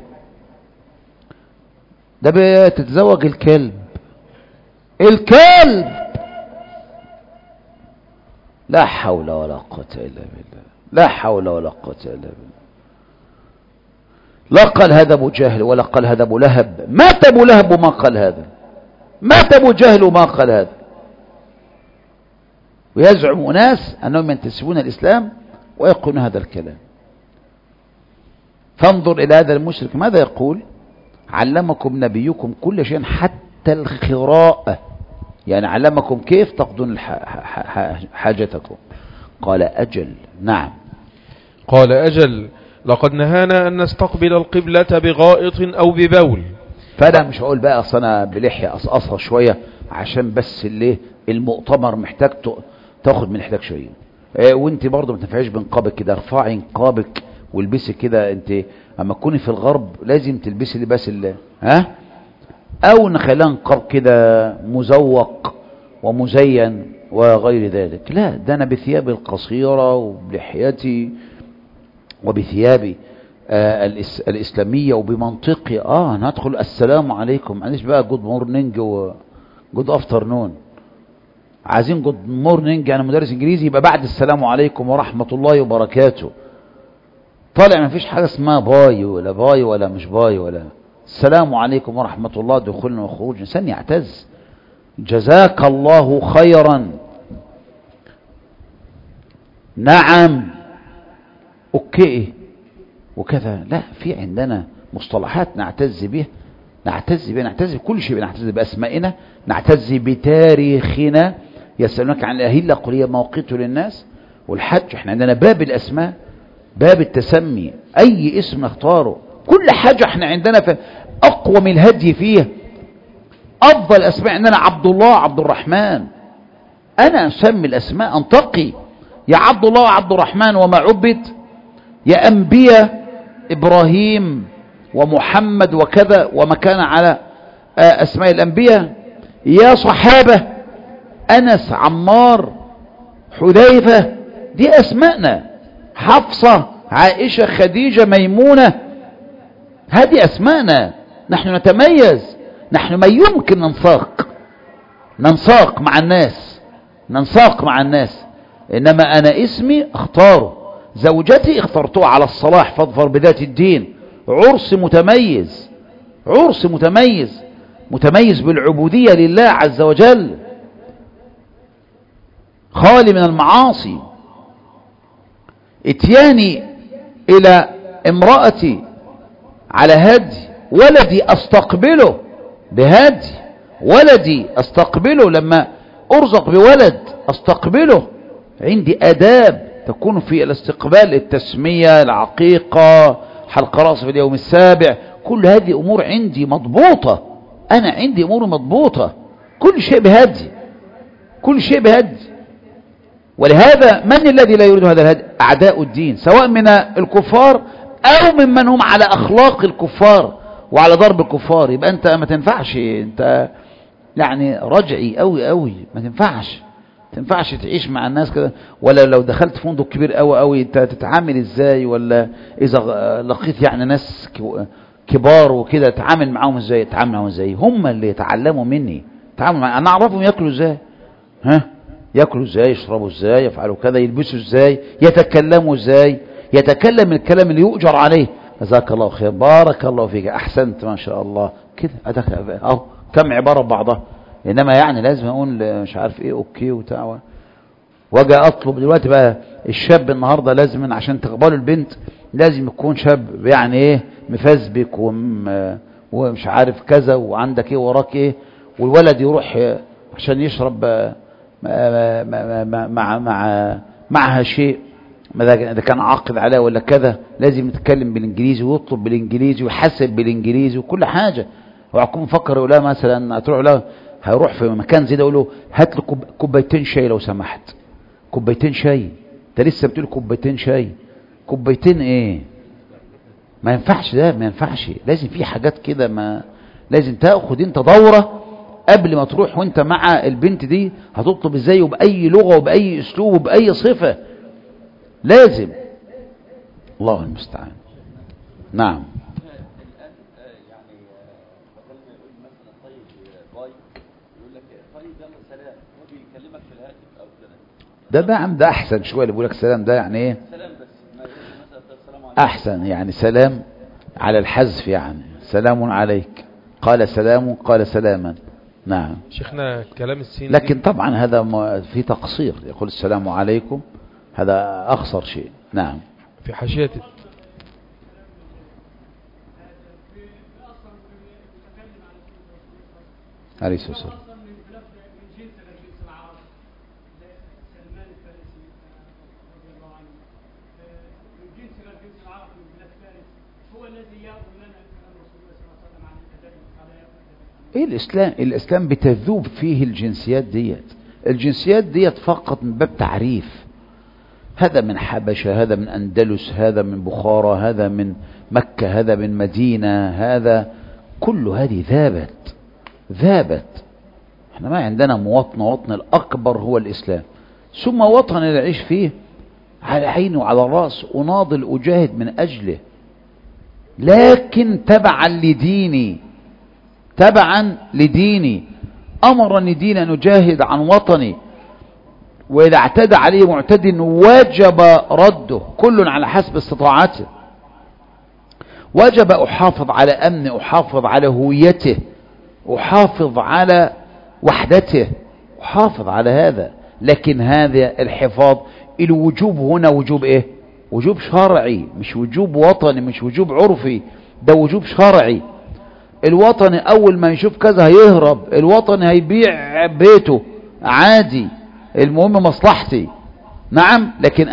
ده بتتزوج الكلب. لا حول ولا قوة إلا بالله، لا حول ولا قوة إلا بالله. لا قال هذا أبو جهل ولا قال هذا أبو لهب، مات أبو لهب وما قال هذا، مات أبو جهل وما قال هذا. ويزعم ناس أنهم ينتسبون الإسلام ويقولون هذا الكلام. فانظر إلى هذا المشرك ماذا يقول: علمكم نبيكم كل شيء حتى الخراء، يعني علمكم كيف تقضون حاجتكم. قال أجل. نعم. قال أجل، لقد نهانا أن نستقبل القبلة بغائط أو ببول. فأنا مش هقول بقى أصل أنا بلحية أصقصها شوية عشان بس اللي المؤتمر محتاج تاخد من حدك شوية. وانت برضو ما تنفعيش بنقابك كده، ارفعي نقابك والبسي كده. انت اما تكوني في الغرب لازم تلبسي لباس الله، او نخليها نقاب كده مزوق ومزين وغير ذلك. لا، ده انا بثيابي القصيرة وبلحيتي وبثيابي الإسلامية وبمنطقي. أنا هدخل السلام عليكم، معلش بقى جود مورنينج وجود افترنون. عايزين جود مورنينج، يعني مدرس انجليزي يبقى بعد السلام عليكم ورحمة الله وبركاته. طالع ما فيش حاجة اسمها باي ولا باي ولا مش باي ولا السلام عليكم ورحمة الله دخولنا وخروج. إنسان يعتز. جزاك الله خيرا. نعم. اوكي وكذا. لا، في عندنا مصطلحات نعتز بها، نعتز بكل شيء، نعتز بأسمائنا، نعتز بتاريخنا. يسألونك عن الأهلة قل هي مواقيت للناس والحج. احنا عندنا باب الأسماء، باب التسمي، أي اسم نختاره، كل حاجة احنا عندنا في أقوى من الهدي فيها. أفضل أسماء عندنا عبد الله، عبد الرحمن. أنا أسمي الأسماء، أنتقي يا عبد الله وعبد الرحمن وما عبد، يا أنبياء إبراهيم ومحمد وكذا وما كان على أسماء الأنبياء، يا صحابة أنس عمار حذيفة، دي أسماءنا. حفصة عائشة خديجة ميمونة، هذه أسماءنا. نحن نتميز، نحن ما يمكن ننساق مع الناس، إنما أنا اسمي اختاره. زوجتي اخترتها على الصلاح فاظفر بذات الدين. عرس متميز بالعبودية لله عز وجل، خالي من المعاصي. اتياني إلى امرأتي على هدي ولدي أستقبله بهدي، ولدي أستقبله لما أرزق بولد أستقبله. عندي آداب تكون في الاستقبال، التسمية، العقيقة، حلق رأس في اليوم السابع، كل هذه أمور عندي مضبوطة. أنا عندي أمور مضبوطة، كل شيء بهدي. ولهذا من الذي لا يريد هذا الهدي؟ أعداء الدين، سواء من الكفار أو ممن هم على أخلاق الكفار وعلى ضرب الكفار. يبقى أنت ما تنفعش، أنت يعني رجعي قوي، ما تنفعش تعيش مع الناس كده. ولا لو دخلت فندق كبير قوي انت تتعامل ازاي؟ ولا اذا لقيت يعني ناس كبار وكده تتعامل معاهم ازاي؟ هم اللي يتعلموا مني. انا اعرفهم ياكلوا ازاي، ياكلوا ازاي، يشربوا ازاي، يفعلوا كذا، يلبسوا ازاي، يتكلموا ازاي. يتكلم الكلام اللي يؤجر عليه. جزاك الله خير، بارك الله فيك، احسنت، ما شاء الله كده. اهو كم عبارة ببعضها. إنما يعني لازم أقول مش عارف إيه أوكي وبتاع، واجي أطلب دلوقتي بقى الشاب النهاردة لازم عشان تقبله البنت لازم يكون شاب يعني إيه مفزبك ومش عارف كذا وعندك إيه وراك إيه، والولد يروح عشان يشرب معها شيء إذا كان عاقد عليها ولا كذا لازم يتكلم بالإنجليزي ويطلب بالإنجليزي ويحسب بالإنجليزي وكل حاجة. وأكون مفكر يقول لها مثلا هتروح لها هيروح في مكان زي ده يقول له هات لي كوبايتين شاي لو سمحت. كوبايتين شاي؟ انت لسه بتقول كوبايتين شاي؟ كوبايتين ايه؟ ما ينفعش ده، ما ينفعش. لازم في حاجات كده، ما لازم تاخد انت دورة قبل ما تروح وانت مع البنت دي هتطلب ازاي وبأي لغة وبأي اسلوب وبأي صفة، لازم. الله المستعان. نعم. ده احسن شويه اللي بيقول لك سلام، ده يعني ايه احسن، يعني سلام على الحذف، يعني سلام عليك، قال سلام قال سلاما. نعم شيخنا كلام السين لكن طبعا هذا في تقصير، يقول السلام عليكم هذا اخصر شيء. نعم. في حاشية عليه الصلاة والسلام. ايه الاسلام بتذوب فيه الجنسيات ديت. الجنسيات ديت فقط من باب تعريف، هذا من حبشة، هذا من اندلس، هذا من بخارى، هذا من مكة، هذا من مدينة، هذا كل هذه ذابت. احنا ما عندنا وطن الاكبر هو الاسلام، ثم وطن نعيش فيه على عيني وعلى الراس، اناضل اجاهد من اجله، لكن تبعا لديني امرني ديني ان اجاهد عن وطني، واذا اعتدى عليه معتد وجب رده، كل على حسب استطاعته. وجب احافظ على امنه، احافظ على هويته، احافظ على وحدته، احافظ على هذا. لكن هذا الحفاظ الوجوب هنا وجوب ايه؟ وجوب شرعي، مش وجوب وطني، مش وجوب عرفي، ده وجوب شرعي. الوطني اول ما يشوف كذا هيهرب، الوطني هيبيع بيته عادي، المهم مصلحتي. نعم. لكن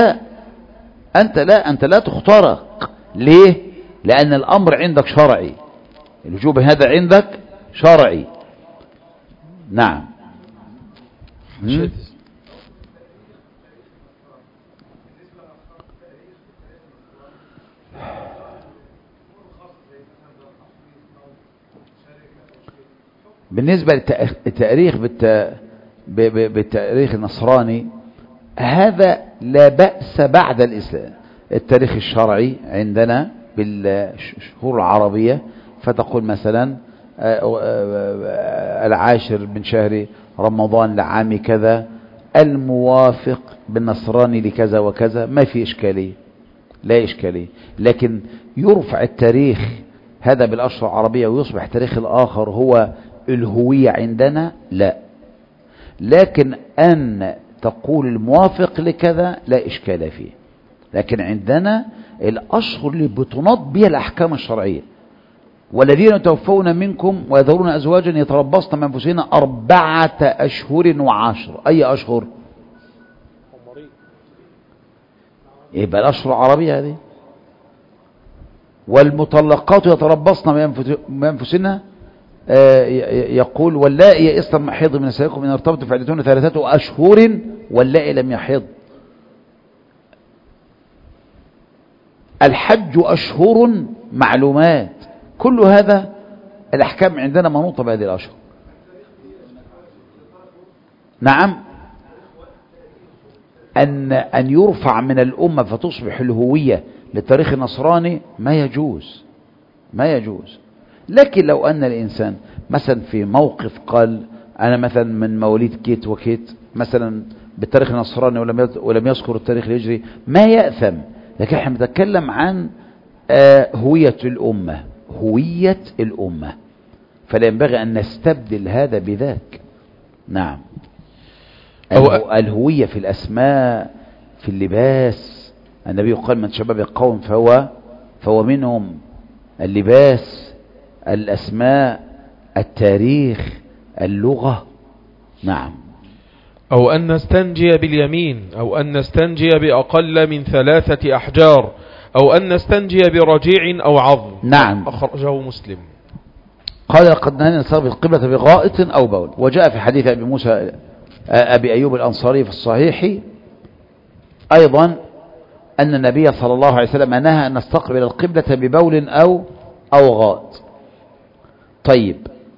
انت لا تخترق. ليه؟ لان الامر عندك شرعي، الوجوب هذا عندك شرعي. نعم. بالنسبة للتاريخ بالتاريخ النصراني، هذا لا بأس بعد الإسلام. التاريخ الشرعي عندنا بالشهور العربية، فتقول مثلا 10 من شهر رمضان لعام كذا الموافق بالنصراني لكذا وكذا، ما في إشكالية، لا إشكالية. لكن يرفع التاريخ هذا بالأشهر العربية ويصبح تاريخ الآخر هو الهوية عندنا، لا. لكن أن تقول الموافق لكذا لا إشكال فيه. لكن عندنا الأشهر اللي بتناط بها الأحكام الشرعية، والذين يتوفون منكم ويذرون أزواجا يتربصن بأنفسهن 4 أشهر و10. أي أشهر؟ يبقى الأشهر العربية هذه. والمطلقات يتربصن بأنفسهن يقول واللائي يئسن من محيض من نسائكم إن ارتبتم فعدتهن 3 أشهر واللائي لم يحض. الحج أشهر معلومات. كل هذا الأحكام عندنا منوطة بهذه الأشهر. نعم. أن يرفع من الأمة فتصبح الهوية للتاريخ النصراني ما يجوز. لكن لو أن الإنسان مثلا في موقف قال أنا مثلا من مواليد كيت وكيت مثلا بالتاريخ النصراني ولم يذكر التاريخ الهجري، ما يأثم. لكن احنا بنتكلم عن هوية الأمة. فلا ينبغي أن نستبدل هذا بذاك. نعم. الهوية في الأسماء، في اللباس. النبي قال من شباب قوم فهو منهم. اللباس، الأسماء، التاريخ، اللغة. نعم. أو أن نستنجي باليمين، أو أن نستنجي بأقل من 3 أحجار، أو أن نستنجي برجيع أو عظم. نعم. أخرجه مسلم. قال قد نهينا نستقبل القبلة بغائط أو بول. وجاء في حديث أبي أيوب الأنصاري في الصحيح أيضا أن النبي صلى الله عليه وسلم نهى أن نستقبل القبلة ببول أو غائط. طيب،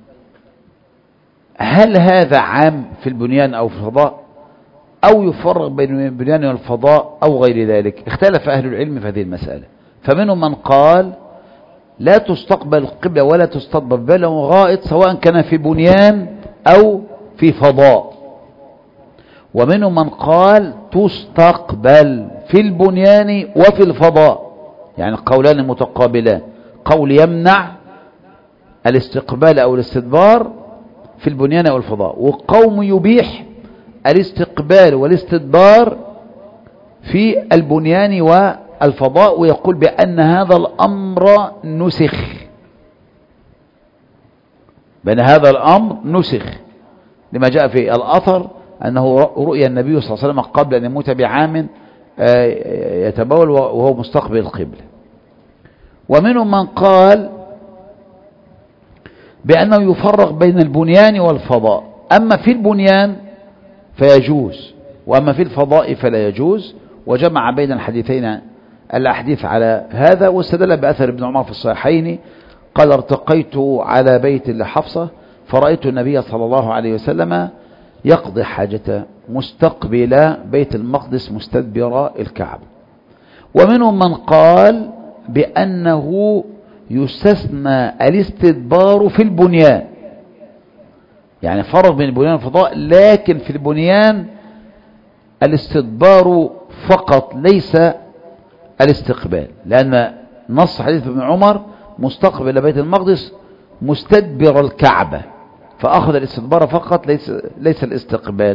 هل هذا عام في البنيان أو في الفضاء، أو يفرق بين البنيان والفضاء أو غير ذلك؟ اختلف أهل العلم في هذه المسألة، فمنهم من قال لا تستقبل القبلة ولا تستقبل ببول أو غائط سواء كان في بنيان أو في فضاء، ومنهم من قال تستقبل في البنيان وفي الفضاء، يعني قولان متقابلان. قول يمنع الاستقبال أو الاستدبار في البنيان أو الفضاء، وقوم يبيح الاستقبال والاستدبار في البنيان والفضاء، ويقول بأن هذا الأمر نسخ، بأن هذا الأمر نسخ لما جاء في الأثر أنه رؤيا النبي صلى الله عليه وسلم قبل أن يموت بعام يتبول وهو مستقبل القبلة. ومنهم من قال بأنه يفرق بين البنيان والفضاء، أما في البنيان فيجوز وأما في الفضاء فلا يجوز، وجمع بين الحديثين الأحاديث على هذا، واستدل بأثر ابن عمر في الصحيحين قال ارتقيت على بيت لحفصة فرأيت النبي صلى الله عليه وسلم يقضي حاجته مستقبل بيت المقدس مستدبر الكعبة. ومنهم من قال بأنه يستثنى الاستدبار في البنيان، يعني فرق بين البنيان والفضاء، لكن في البنيان الاستدبار فقط ليس الاستقبال، لأن نص حديث ابن عمر مستقبل بيت المقدس مستدبر الكعبة، فأخذ الاستدبار فقط ليس الاستقبال.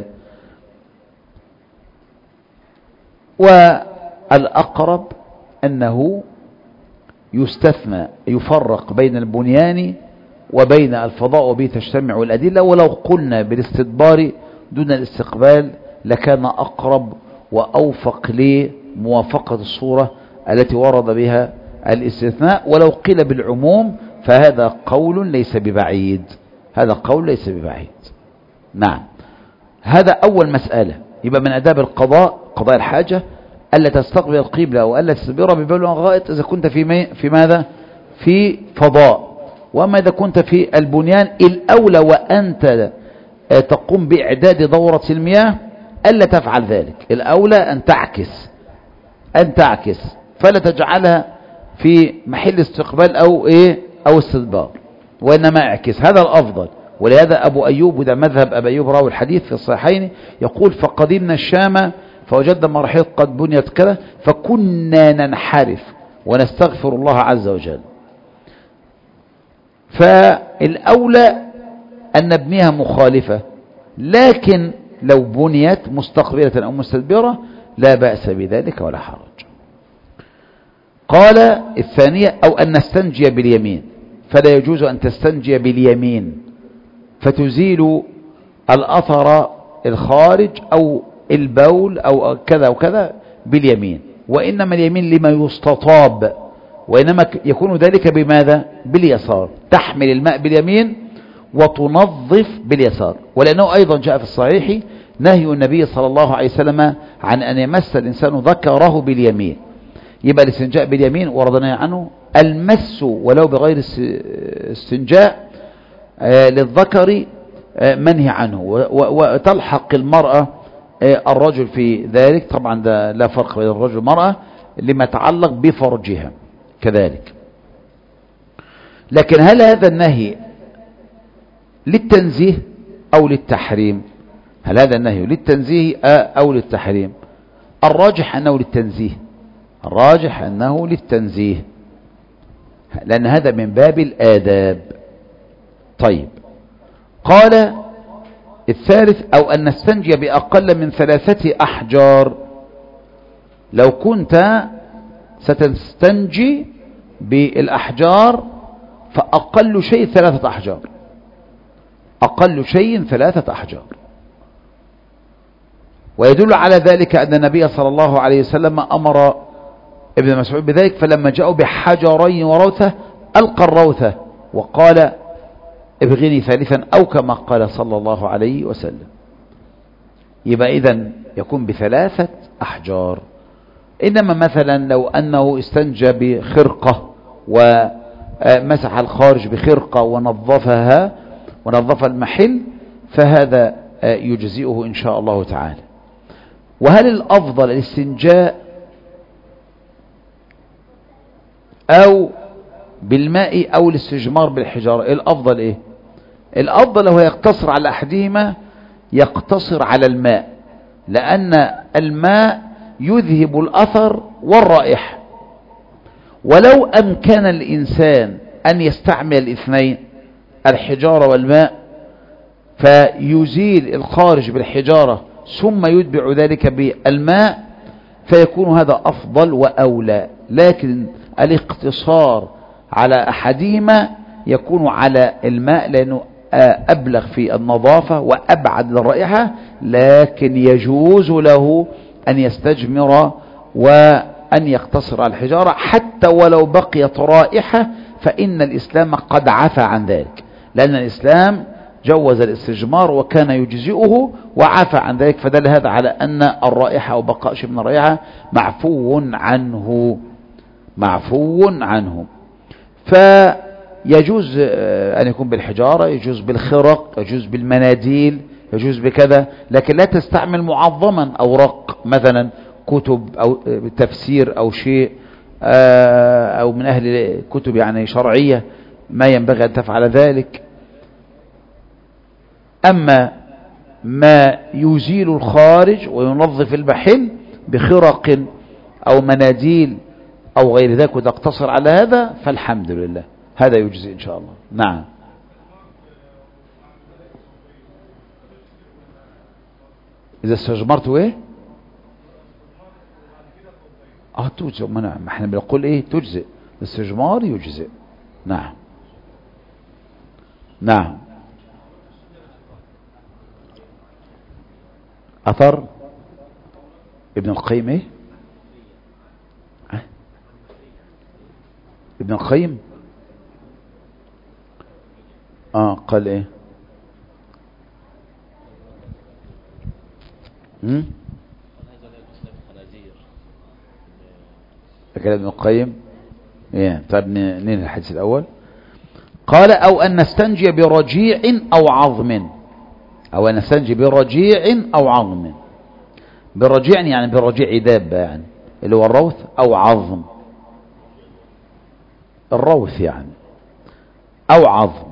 والأقرب أنه يستثنى يفرق بين البنيان وبين الفضاء، وبه تجتمع الأدلة، ولو قلنا بالاستدبار دون الاستقبال لكان أقرب وأوفق لموافقة الصورة التي ورد بها الاستثناء، ولو قيل بالعموم فهذا قول ليس ببعيد، هذا قول ليس ببعيد. نعم. هذا أول مسألة. يبقى من أداب القضاء، قضاء الحاجة، ألا تستقبل القبلة وألا تستدبر ببول غائط إذا كنت في ماذا؟ في فضاء. وأما إذا كنت في البنيان الأولى وأنت تقوم بإعداد دورة المياه ألا تفعل ذلك، الأولى أن تعكس فلا تجعلها في محل استقبال أو استدبار، وإنما اعكس، هذا الأفضل. ولهذا أبو أيوب، وده مذهب أبو أيوب راوي الحديث في الصحيحين، يقول فقدمنا الشام فوجدنا مراحيض قد بنيت كذا فكنا ننحرف ونستغفر الله عز وجل. فالأولى أن نبنيها مخالفة، لكن لو بنيت مستقبلة أو مستدبرة لا بأس بذلك ولا حرج. قال الثانية أو أن نستنجي باليمين، فلا يجوز أن تستنجي باليمين فتزيل الأثر الخارج أو البول أو كذا وكذا باليمين، وإنما اليمين لما يستطاب، وإنما يكون ذلك بماذا؟ باليسار، تحمل الماء باليمين وتنظف باليسار. ولأنه أيضا جاء في الصحيح نهي النبي صلى الله عليه وسلم عن أن يمس الإنسان ذكره باليمين. يبقى الاستنجاء باليمين وردنا عنه، المس ولو بغير استنجاء للذكر منهي عنه، وتلحق المرأة الرجل في ذلك، طبعا ده لا فرق بين الرجل والمرأة لما يتعلق بفرجها كذلك. لكن هل هذا النهي للتنزيه أو للتحريم؟ هل هذا النهي للتنزيه أو للتحريم؟ الراجح أنه للتنزيه، الراجح أنه للتنزيه، لأن هذا من باب الآداب، طيب، قال الثالث أو أن نستنجي بأقل من 3 أحجار. لو كنت ستستنجي بالأحجار فأقل شيء 3 أحجار، أقل شيء 3 أحجار. ويدل على ذلك أن النبي صلى الله عليه وسلم أمر ابن مسعود بذلك، فلما جاءوا بحجرين وروثة ألقى الروثة وقال ابغني ثالثا، أو كما قال صلى الله عليه وسلم. يبقى إذن يكون ب3 أحجار. إنما مثلا لو أنه استنجى بخرقة ومسح الخارج بخرقة ونظفها ونظف المحل فهذا يجزئه إن شاء الله تعالى. وهل الأفضل الاستنجاء أو بالماء أو الاستجمار بالحجارة؟ الأفضل إيه؟ الأفضل هو يقتصر على أحدهما، يقتصر على الماء، لأن الماء يذهب الأثر والرائحة. ولو أمكن الإنسان أن يستعمل الاثنين، الحجارة والماء، فيزيل الخارج بالحجارة ثم يتبع ذلك بالماء، فيكون هذا أفضل وأولى. لكن الاقتصار على أحدهما يكون على الماء، لأنه أبلغ في النظافة وأبعد للرائحة، لكن يجوز له أن يستجمر وأن يقتصر على الحجارة حتى ولو بقيت رائحة، فإن الإسلام قد عفى عن ذلك، لأن الإسلام جوز الاستجمار وكان يجزئه وعفى عن ذلك. فدل هذا على أن الرائحة أو بقاء شيء من الرائحة معفو عنه، معفو عنه. فيجوز أن يكون بالحجارة، يجوز بالخرق، يجوز بالمناديل، يجوز بكذا، لكن لا تستعمل معظما أوراق مثلا كتب أو تفسير أو شيء أو من أهل كتب يعني شرعية، ما ينبغي أن تفعل ذلك. أما ما يزيل الخارج وينظف المحل بخرق أو مناديل أو غير ذلك وتقتصر على هذا فالحمد لله، هذا يجزي إن شاء الله. نعم. إذا استجمرت إيه؟ تجزئ. ما احنا بنقول إيه؟ تجزئ، الاستجمار يجزئ. نعم نعم. أثر ابن القيم إيه؟ ابن القيم قال إيه؟ كلام ابن القيم إيه؟ طيب نين الحديث الأول. قال أو أن نستنجي برجيع أو عظم، أو أن نستنجي برجيع أو عظم. برجيع يعني برجيع دابة يعني اللي هو الروث، أو عظم الروث يعني، أو عظم.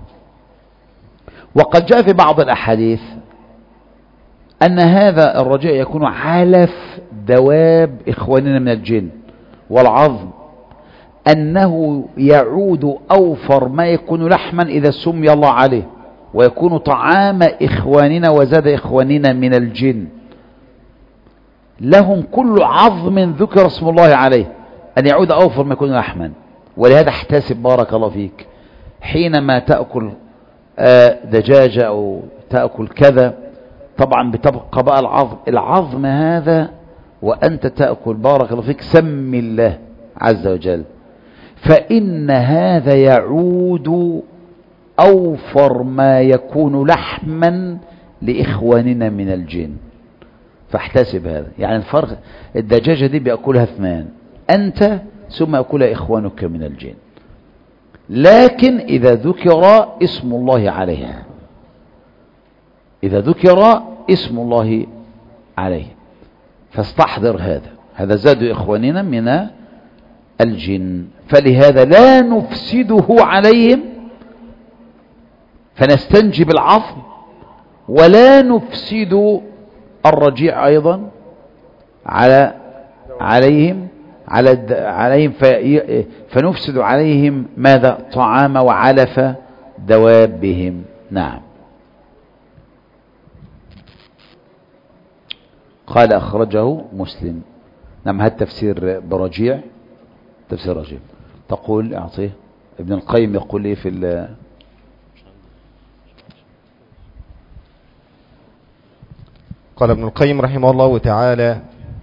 وقد جاء في بعض الأحاديث أن هذا الرجيع يكون علف دواب إخواننا من الجن، والعظم أنه يعود أوفر ما يكون لحما إذا سمي الله عليه، ويكون طعام إخواننا وزاد إخواننا من الجن، لهم كل عظم ذكر اسم الله عليه أن يعود أوفر ما يكون لحما. ولهذا احتسب بارك الله فيك حينما تأكل دجاجة أو تأكل كذا، طبعا بتبقى بقى العظم هذا وأنت تأكل، بارك الله فيك سم الله عز وجل، فإن هذا يعود أوفر ما يكون لحما لإخواننا من الجن. فاحتسب هذا، يعني الفرق الدجاجة دي بيأكلها 2، أنت ثم يأكلها إخوانك من الجن، لكن إذا ذكر اسم الله عليها، إذا ذكر اسم الله عليه فاستحضر هذا زاد إخواننا من الجن. فلهذا لا نفسده عليهم، فنستنجي بالعظم، ولا نفسد الرجيع أيضا عليهم فنفسد عليهم ماذا؟ طعام وعلف دوابهم. نعم. قال أخرجه مسلم. نعم. هذا تفسير برجيع، تفسير رجيع. تقول أعطيه ابن القيم يقول لي في قال ابن القيم رحمه الله تعالى: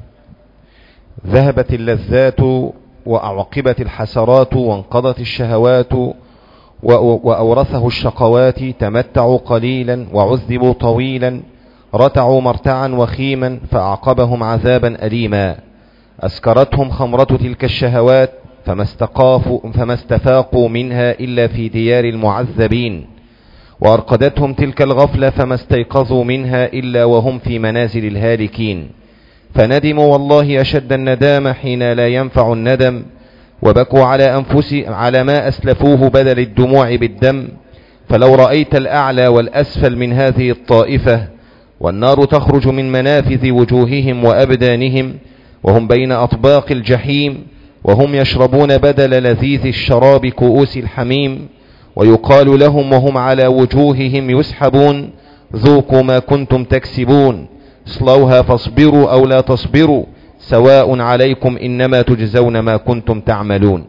ذهبت اللذات وأعقبت الحسرات وانقضت الشهوات وأورثه الشقوات، تمتعوا قليلا وعذبوا طويلا، رتعوا مرتعا وخيما فأعقبهم عذابا أليما، أسكرتهم خمرة تلك الشهوات فما استفاقوا منها إلا في ديار المعذبين، وأرقدتهم تلك الغفلة فما استيقظوا منها إلا وهم في منازل الهالكين، فندموا والله أشد الندامة حين لا ينفع الندم، وبكوا على ما أسلفوه بدل الدموع بالدم. فلو رأيت الأعلى والأسفل من هذه الطائفة، والنار تخرج من منافذ وجوههم وأبدانهم، وهم بين أطباق الجحيم، وهم يشربون بدل لذيذ الشراب كؤوس الحميم، ويقال لهم وهم على وجوههم يسحبون: ذوقوا ما كنتم تكسبون، اصلوها فاصبروا أو لا تصبروا، سواء عليكم إنما تجزون ما كنتم تعملون.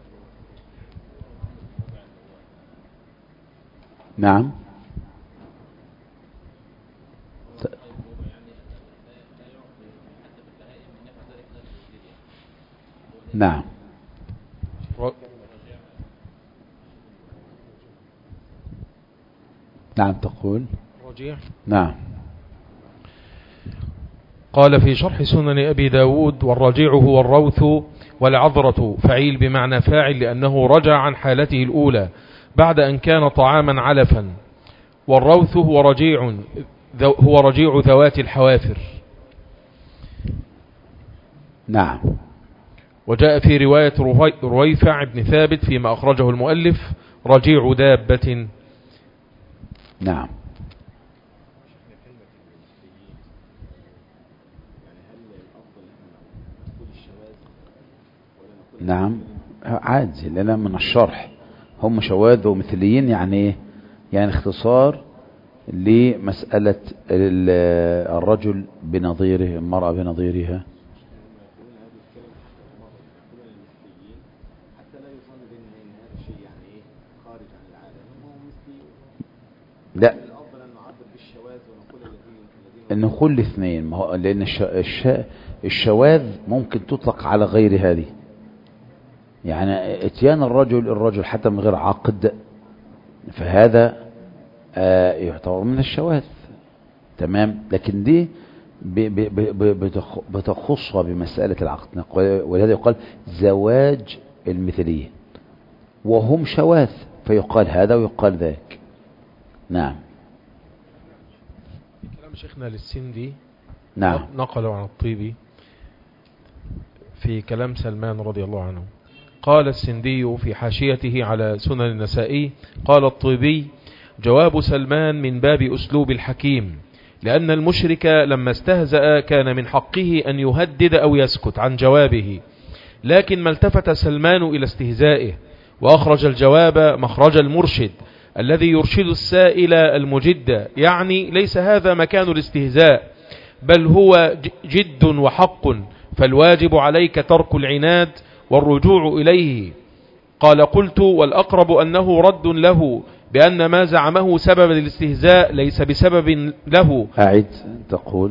نعم. نعم. نعم. تقول رجيع. نعم. قال في شرح سنن أبي داود: والرجيع هو الروث، والعذرة فعيل بمعنى فاعل، لأنه رجع عن حالته الأولى بعد أن كان طعاما علفا. والروث هو رجيع ذوات الحوافر. نعم. وجاء في رواية رويفع بن ثابت فيما أخرجه المؤلف: رجيع دابة. نعم. نعم. عادي لنا من الشرح، هم شواذ ومثليين، يعني ايه؟ يعني اختصار لمسألة الرجل بنظيره، المرأة بنظيرها. لا، نقول الاثنين، ما هو لأن الشواذ ممكن تطلق على غير هذه، يعني اتيان الرجل حتى من غير عقد، فهذا يعتبر من الشواذ. تمام. لكن دي بتخصها بمسألة العقد، ولهذا يقال زواج المثليين، وهم شواذ، فيقال هذا ويقال ذاك. نعم. كلام شيخنا للسندي. نعم. نقلوا عن الطيبي في كلام سلمان رضي الله عنه. قال السندي في حاشيته على سنن النسائي: قال الطيبي: جواب سلمان من باب أسلوب الحكيم، لأن المشرك لما استهزأ كان من حقه أن يهدد أو يسكت عن جوابه، لكن ما التفت سلمان إلى استهزائه، وأخرج الجواب مخرج المرشد الذي يرشد السائل المجد، يعني ليس هذا مكان الاستهزاء، بل هو جد وحق، فالواجب عليك ترك العناد والرجوع إليه. قال: قلت: والأقرب أنه رد له، بأن ما زعمه سبب الاستهزاء ليس بسبب له. أعد. تقول.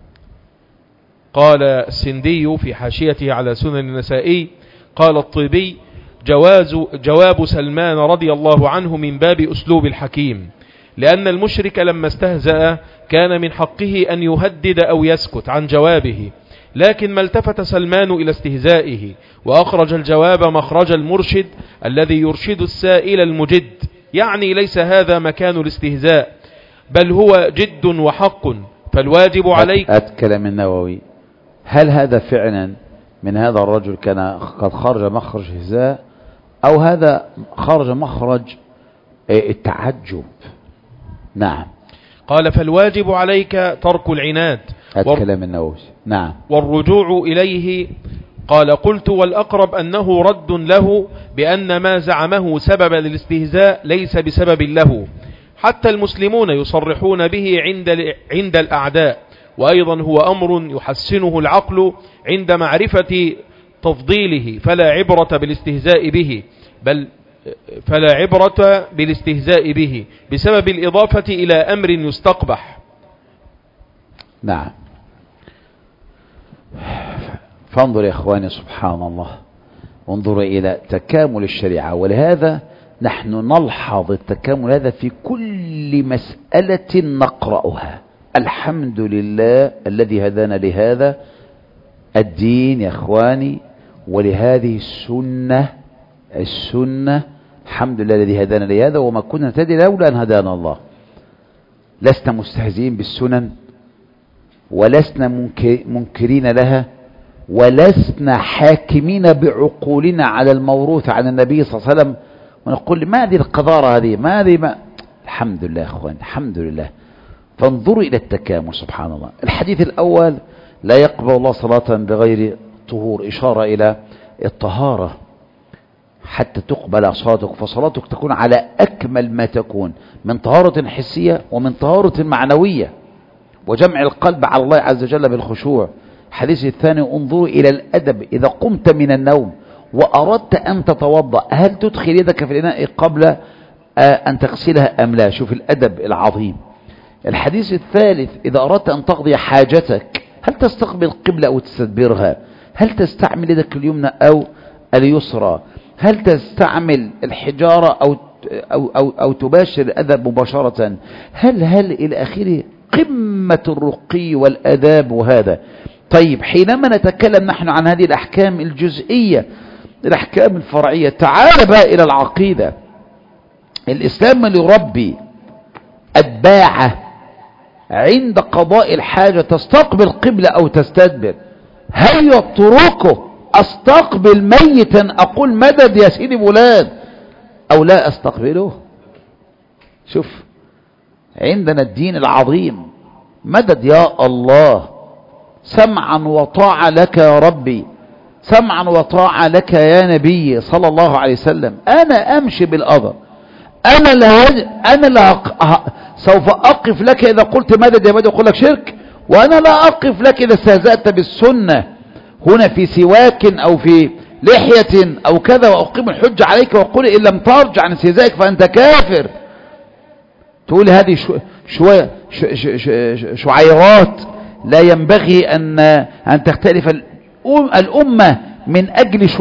قال السندي في حاشيته على سنن النسائي: قال الطيبي: جواب سلمان رضي الله عنه من باب أسلوب الحكيم، لأن المشرك لما استهزأ كان من حقه أن يهدد أو يسكت عن جوابه، لكن ما التفت سلمان إلى استهزائه، وأخرج الجواب مخرج المرشد الذي يرشد السائل المجد، يعني ليس هذا مكان الاستهزاء، بل هو جد وحق، فالواجب عليك. كلام النووي: هل هذا فعلا من هذا الرجل كان قد خرج مخرج هزاء، أو هذا خرج مخرج التعجب؟ نعم. قال: فالواجب عليك ترك العناد. كلام النووي. نعم. والرجوع إليه. قال قلت والأقرب أنه رد له بأن ما زعمه سببا للاستهزاء ليس بسبب له، حتى المسلمون يصرحون به عند الأعداء، وأيضا هو أمر يحسنه العقل عند معرفة تفضيله، فلا عبرة بالاستهزاء به بسبب الإضافة إلى أمر يستقبح. نعم. فانظر يا إخواني سبحان الله، وانظر إلى تكامل الشريعة، ولهذا نحن نلحظ التكامل هذا في كل مسألة نقرأها. الحمد لله الذي هدانا لهذا الدين يا إخواني ولهذه السنة. الحمد لله الذي هدانا لهذا وما كنا نهتدي لولا أن هدانا الله. لسنا مستهزئين بالسنن، ولسنا منكرين لها، ولسنا حاكمين بعقولنا على الموروث عن النبي صلى الله عليه وسلم ونقول ما هذه القذارة هذه، ما الحمد لله يا أخوان، الحمد لله. فانظروا إلى التكامل سبحان الله. الحديث الأول لا يقبل الله صلاة بغير طهور، إشارة إلى الطهارة حتى تقبل صلاتك، فصلاتك تكون على أكمل ما تكون من طهارة حسية ومن طهارة معنوية، وجمع القلب على الله عز وجل بالخشوع. الحديث الثاني انظروا إلى الأدب إذا قمت من النوم وأردت أن تتوضأ، هل تدخل يدك في الإناء قبل أن تغسلها أم لا؟ شوف الأدب العظيم. الحديث الثالث إذا أردت أن تقضي حاجتك هل تستقبل القبلة أو تستدبرها؟ هل تستعمل يدك اليمنى أو اليسرى؟ هل تستعمل الحجارة أو تباشر الأدب مباشرة؟ هل إلى آخره، قمة الرقي والأداب. وهذا طيب حينما نتكلم نحن عن هذه الأحكام الجزئية، الأحكام الفرعية، تعال بقى إلى العقيدة. الإسلام اللي يربي أتباعه عند قضاء الحاجة تستقبل قبلة أو تستدبر. هل يتركه أستقبل ميتا أقول مدد يا سيدي فلان أو لا أستقبله؟ شوف عندنا الدين العظيم، مدد يا الله، سمعا وطاعة لك يا ربي، سمعا وطاعة لك يا نبي صلى الله عليه وسلم. أنا أمشي بالأمر، أنا لا سوف أقف لك إذا قلت مدد يا مدد أقول لك شرك، وأنا لا أقف لك إذا استهزأت بالسنة هنا في سواك أو في لحية أو كذا، وأقيم الحج عليك وأقول إن لم ترجع عن استهزائك فأنت كافر. تقول هذه شعيرات لا ينبغي أن تختلف الأمة من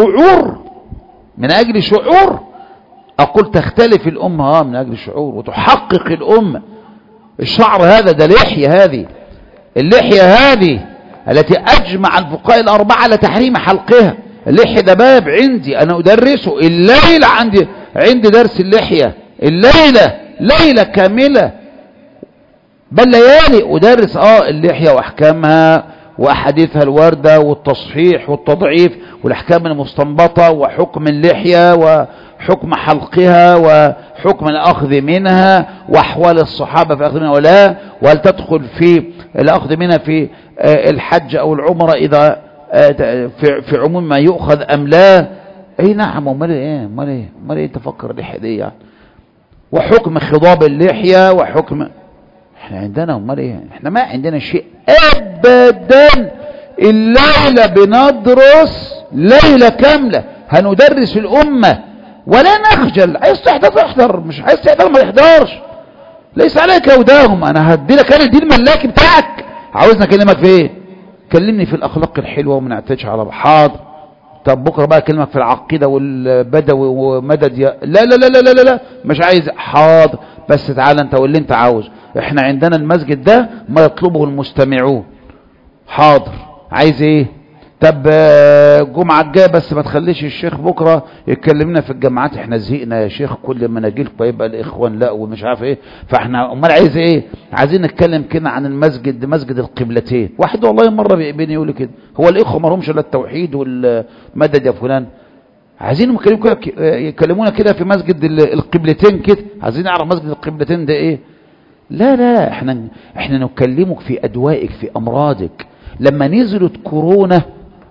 أجل شعور. أقول تختلف الأمة من أجل شعور وتحقق الأمة. الشعر هذا ده لحية، هذه اللحية هذه التي أجمع الفقهاء الأربعة على تحريم حلقها. اللحية ده باب عندي أنا أدرسه الليلة، عندي درس اللحية ليلة كاملة، بل ليالي أدرس اللحية وأحكامها وأحاديثها الواردة والتصحيح والتضعيف والأحكام المستنبطة وحكم اللحية وحكم حلقها وحكم الأخذ منها وأحوال الصحابة في الأخذ منها ولا، وهل تدخل في الأخذ منها في الحج أو العمرة إذا في عموم ما يؤخذ أم لا. أي نعم، امال ايه تفكر اللحية دي يعني، وحكم خضاب اللحية وحكم. احنا عندنا امال ايه، احنا ما عندنا شيء ابدا. الليلة بندرس ليلة كاملة هندرس الأمة ولا نخجل. عايز تحضر تحضر، مش عايز تحضر ما تحضرش، ليس عليك هداهم. انا هدي لك انا الدين الملاكي بتاعك. عاوزنا اكلمك في ايه؟ كلمني في الاخلاق الحلوه وما نعتدش على حاضر. طب بكره بقى اكلمك في العقيده والبدوي ومدد لا لا لا لا لا لا مش عايز. حاضر بس تعالى انت واللي انت عاوز. احنا عندنا المسجد ده ما يطلبه المستمعون. حاضر عايز ايه؟ طب الجمعه الجايه بس ما تخليش الشيخ بكره يتكلمنا في الجامعات، احنا زهقنا يا شيخ كل ما نجيلكم يبقى الاخوان لا ومش عارف ايه. فاحنا امال عايز ايه؟ عايزين نتكلم كده عن المسجد، مسجد القبلتين. واحد والله مره بيني يقول لي كده، هو الاخوه ما لهمش الا التوحيد والمدد يا فلان؟ عايزين يكلمونا كده في مسجد القبلتين كده، عايزين نعرف مسجد القبلتين ده ايه. لا احنا نكلمك في ادوائك في امراضك. لما نزلت كورونا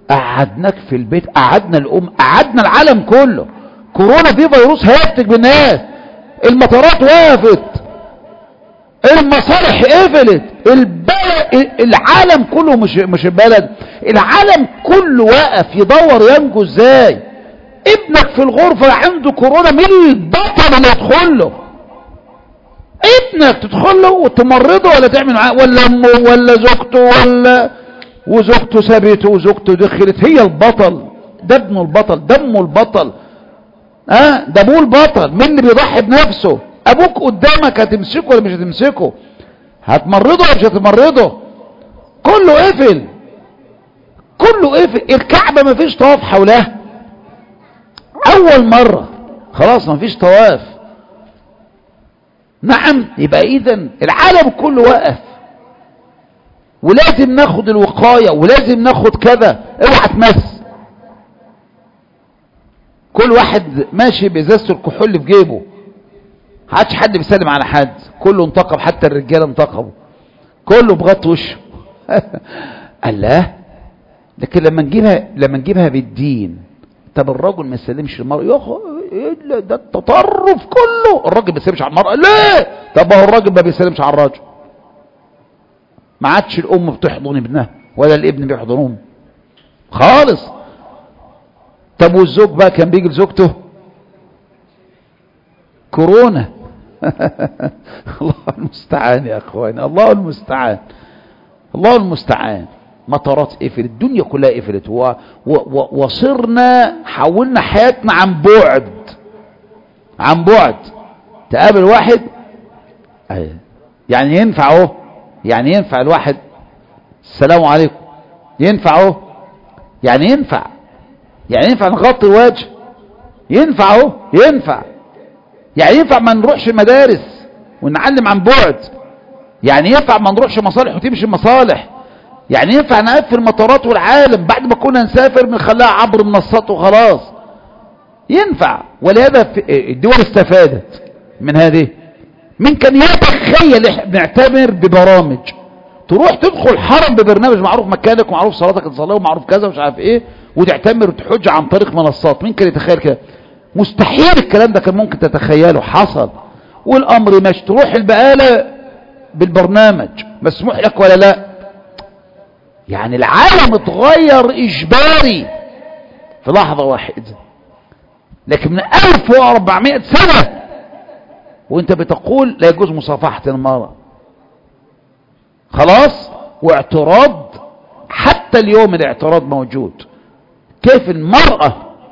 قعدناك في البيت، قعدنا قعدنا العالم كله. كورونا دي فيروس هيفتك بالناس، المطارات وقفت، المصالح قفلت، العالم كله، مش البلد، العالم كله وقف يدور ينجو ازاي. ابنك في الغرفة عنده كورونا، مين البطل اللي يدخل له؟ ابنك تدخل له وتمرضه ولا تعمل معاه، ولا امه ولا زوجته، وزوجته سابته وزوجته دخلت، هي البطل، ده ابنه البطل، دمه البطل، ده ابوه البطل. مين اللي بيضحي بنفسه؟ ابوك قدامك، هتمسكه ولا مش هتمسكه؟ هتمرضه ولا مش هتمرضه؟ كله قفل، كله قفل. الكعبة ما فيش طواف حولها اول مرة، خلاص ما فيش طواف. نعم، يبقى اذا العالم كله وقف، ولازم ناخد الوقاية، ولازم ناخد كذا. اوعى تمس، كل واحد ماشي بإزازة الكحول في جيبه، عادش حد بيسلم على حد، كله انتقب، حتى الرجاله انتقبوا، كله بغطى وشه. الله. لكن لما نجيبها بالدين، طب الرجل ما يسلمش المرأة، يا ده التطرف كله، الراجل ما بيسلمش على المرأة ليه؟ طب هو الراجل ما بيسلمش على الراجل، ما عادش الام بتحضن ابنها ولا الابن بيحضنهم خالص. طب والزوج بقى كان بيجي لزوجته كورونا. الله المستعان يا اخواني، الله المستعان، الله المستعان. مطارات قفلت، الدنيا كلها قفلت، وصرنا حولنا حياتنا عن بعد. تقابل واحد يعني ينفع اهو، يعني ينفع الواحد السلام عليكم، ينفع اهو، يعني ينفع نغطي الوجه، ينفع اهو، يعني ينفع ما نروحش المدارس ونعلم عن بعد، يعني ينفع ما نروحش مصالح وتمشي المصالح، يعني ينفع نقفل المطارات والعالم بعد ما كنا نسافر بنخليها عبر منصات وخلاص، ينفع. ولهذا الدول استفادت من هذه. من كان يتخيل نعتبر ببرامج، تروح تدخل حرم ببرنامج معروف مكانك ومعروف صلاتك تصليها ومعروف كذا ومش عارف ايه، وتعتمر وتحج عن طريق منصات. مين كان يتخيل كده؟ مستحيل الكلام ده كان ممكن تتخيله، حصل والامر ماشي. تروح البقالة بالبرنامج، مسموح لك ولا لا؟ يعني العالم اتغير اجباري في لحظة واحدة. لكن من 1400 سنة وانت بتقول لا يجوز مصافحة المرأة، خلاص، واعتراض حتى اليوم الاعتراض موجود. كيف المرأة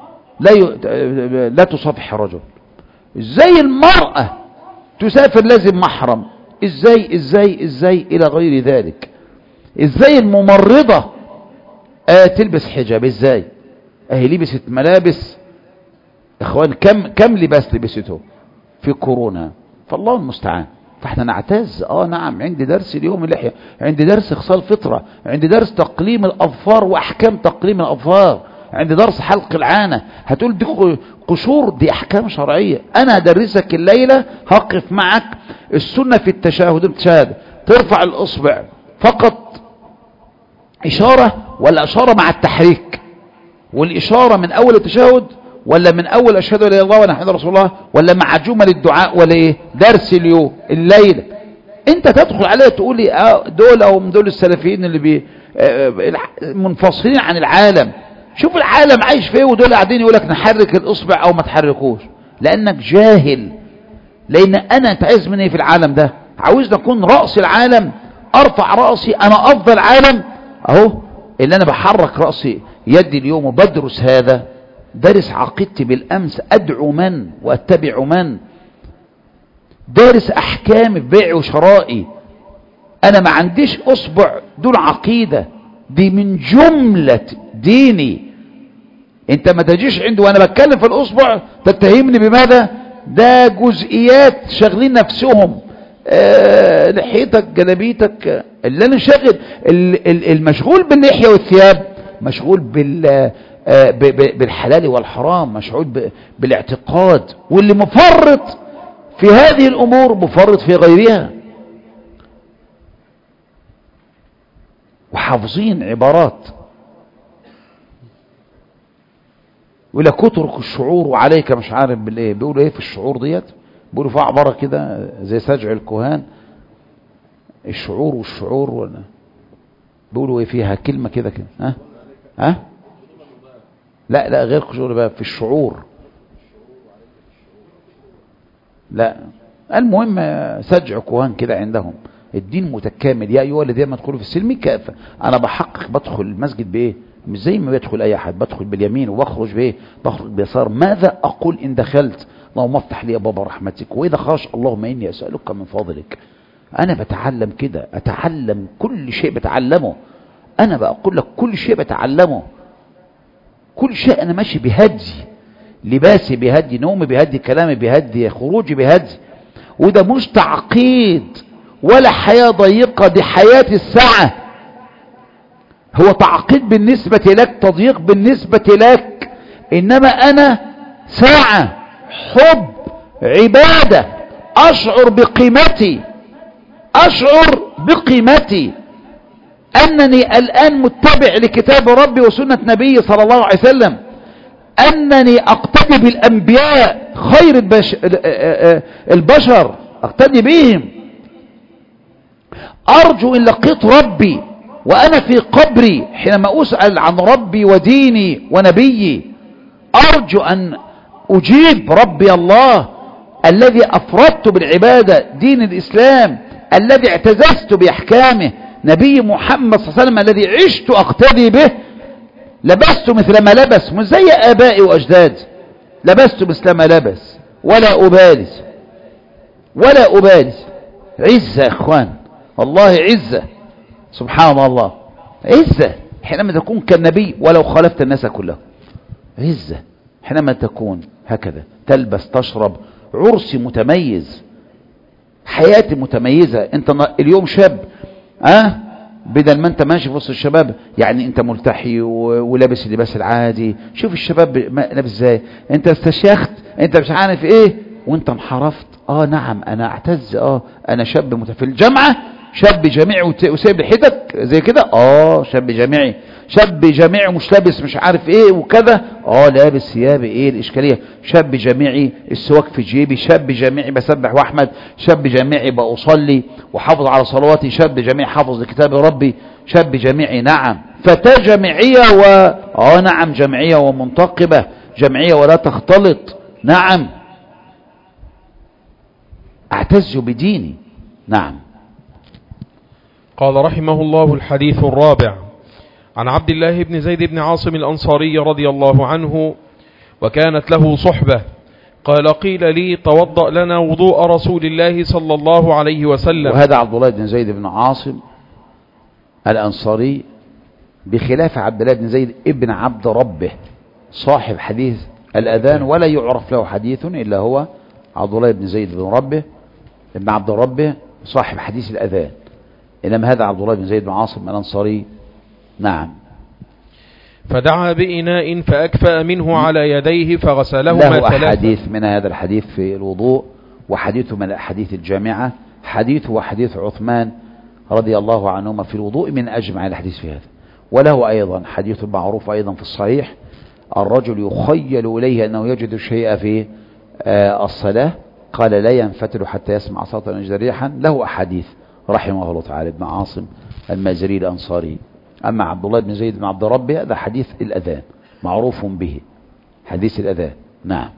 لا تصافح الرجل؟ ازاي المرأة تسافر لازم محرم؟ ازاي الى غير ذلك؟ ازاي الممرضة تلبس حجاب؟ ازاي؟ اهي لبست ملابس اخوان، كم لباس لبسته في كورونا، فالله المستعان. فاحنا نعتز. نعم، عندي درس اليوم اللحية، عندي درس خصال فطرة، عندي درس تقليم الاظفار واحكام تقليم الاظفار، عندي درس حلق العانة. هتقول دي قشور، دي احكام شرعية. انا هدرسك الليلة، هقف معك السنة في التشهد. ترفع الاصبع فقط اشارة، ولا اشارة مع التحريك؟ والاشارة من اول التشهد، ولا من اول اشهد ان لا اله الا الله وانا محمد رسول الله، ولا مع جمل الدعاء، ولا ايه؟ درس اليوم الليله انت تدخل عليه تقول لي دول او من دول السلفيين اللي منفصلين عن العالم. شوف العالم عايش فيه، ودول قاعدين يقول لك نحرك الاصبع او ما تحركوش، لانك جاهل. لان انت عايز مني في العالم ده؟ عاوز اكون راس العالم، ارفع راسي، انا افضل عالم اهو، اللي انا بحرك راسي يدي اليوم وبدرس هذا، دارس عقيدتي بالامس، ادعو من واتبع من، دارس احكام في بيع وشرائي. انا ما عنديش اصبع دون عقيدة، دي من جملة ديني. انت ما تجيش عندي وانا بتكلم في الاصبع تتهمني بماذا؟ ده جزئيات شغلين نفسهم، لحيتك جلبيتك. اللي انا شاغل المشغول باللحية والثياب مشغول بالحلال والحرام، مشغول بالاعتقاد. واللي مفرط في هذه الامور مفرط في غيرها. وحافظين عبارات يقول لك اترك الشعور وعليك مش عارف بالايه. بيقولوا ايه في الشعور ديت؟ بيقولوا في عبارة كده زي سجع الكهان، الشعور والشعور، ولا بيقولوا ايه فيها كلمة كده كده. ها لا غير شعور بقى في الشعور. لا المهم سجع كهان كده عندهم. الدين متكامل، يا ايها الذين ادخلوا في السلم كافة. انا بحقق بدخل المسجد بايه؟ مش زي ما بيدخل اي احد، بدخل باليمين وبخرج بايه؟ بخرج بيسار. ماذا اقول ان دخلت؟ اللهم افتح لي ابواب رحمتك، واذا خرجت اللهم اني اسالك من فضلك. انا بتعلم كده، اتعلم كل شيء بتعلمه. انا بقول لك كل شيء بتعلمه، كل شيء انا ماشي بهدي، لباسي بهدي، نومي بهدي، كلامي بهدي، خروجي بهدي. وده مش تعقيد ولا حياة ضيقة، دي حياة السعة. هو تعقيد بالنسبة لك، تضييق بالنسبة لك، انما انا ساعة حب عبادة، اشعر بقيمتي، اشعر بقيمتي انني الان متبع لكتاب ربي وسنة نبي صلى الله عليه وسلم، انني اقتدي بالانبياء خير البشر، اقتدي بهم. ارجو ان لقيت ربي وانا في قبري حينما اسأل عن ربي وديني ونبيي، ارجو ان اجيب ربي الله الذي افردت بالعبادة، دين الاسلام الذي اعتززت باحكامه، نبي محمد صلى الله عليه وسلم الذي عشت اقتدي به. لبست مثل ما لبس، مش زي ابائي واجدادي، لبست مثل ما لبس، ولا ابالي ولا ابالي. عزة يا اخوان، والله عزة، سبحان الله، عزة حينما تكون كالنبي ولو خالفت الناس كلهم. عزة حينما تكون هكذا، تلبس تشرب، عرسي متميز، حياتي متميزة. انت اليوم شاب، بدل ما انت ماشي في وسط الشباب يعني انت ملتحي ولابس اللباس العادي. شوف الشباب لابس ازاي، انت استشيخت، انت مش عارف ايه، وانت انحرفت. نعم انا اعتز، انا شاب في الجامعة، شاب جامعي وسايب لحيتك زي كده، شاب جامعي، شاب جامعي مش لابس مش عارف ايه وكذا، لابس ثيابي، ايه الاشكالية؟ شاب جامعي السواك في جيبي، شاب جامعي بسبح واحمد، شاب جامعي بأصلي وحافظ على صلواتي، شاب جامعي حافظ لكتاب ربي، شاب جامعي. نعم فتاة جامعية نعم جامعية ومنتقبة، جامعية ولا تختلط. نعم اعتز بديني. نعم. قال رحمه الله: الحديث الرابع عن عبد الله بن زيد بن عاصم الأنصاري رضي الله عنه، وكانت له صحبة، قال: قيل لي توضأ لنا وضوء رسول الله صلى الله عليه وسلم. وهذا عبد الله بن زيد بن عاصم الأنصاري بخلاف عبد الله بن زيد ابن عبد ربه صاحب حديث الأذان، ولا يعرف له حديث إلا هو عبد الله بن زيد بن عبد ربه صاحب حديث الأذان، إنما هذا عبد الله بن زيد بن عاصم الأنصاري. نعم. فدعا بإناء فأكفأ منه على يديه فغسلهما له ثلاثة. أحاديث من هذا الحديث في الوضوء، وحديثه من الأحاديث الجامعة، حديثه وحديث عثمان رضي الله عنهما في الوضوء من أجمع الحديث في هذا. وله أيضا حديث معروف أيضا في الصحيح: الرجل يخيل إليه أنه يجد شيئا في الصلاة، قال: لا ينفتل حتى يسمع صوتا يجد ريحا. له أحاديث رحمه الله تعالى ابن عاصم المازري الأنصاري. أما عبد الله بن زيد بن عبد ربه هذا حديث الأذان معروف به، حديث الأذان. نعم.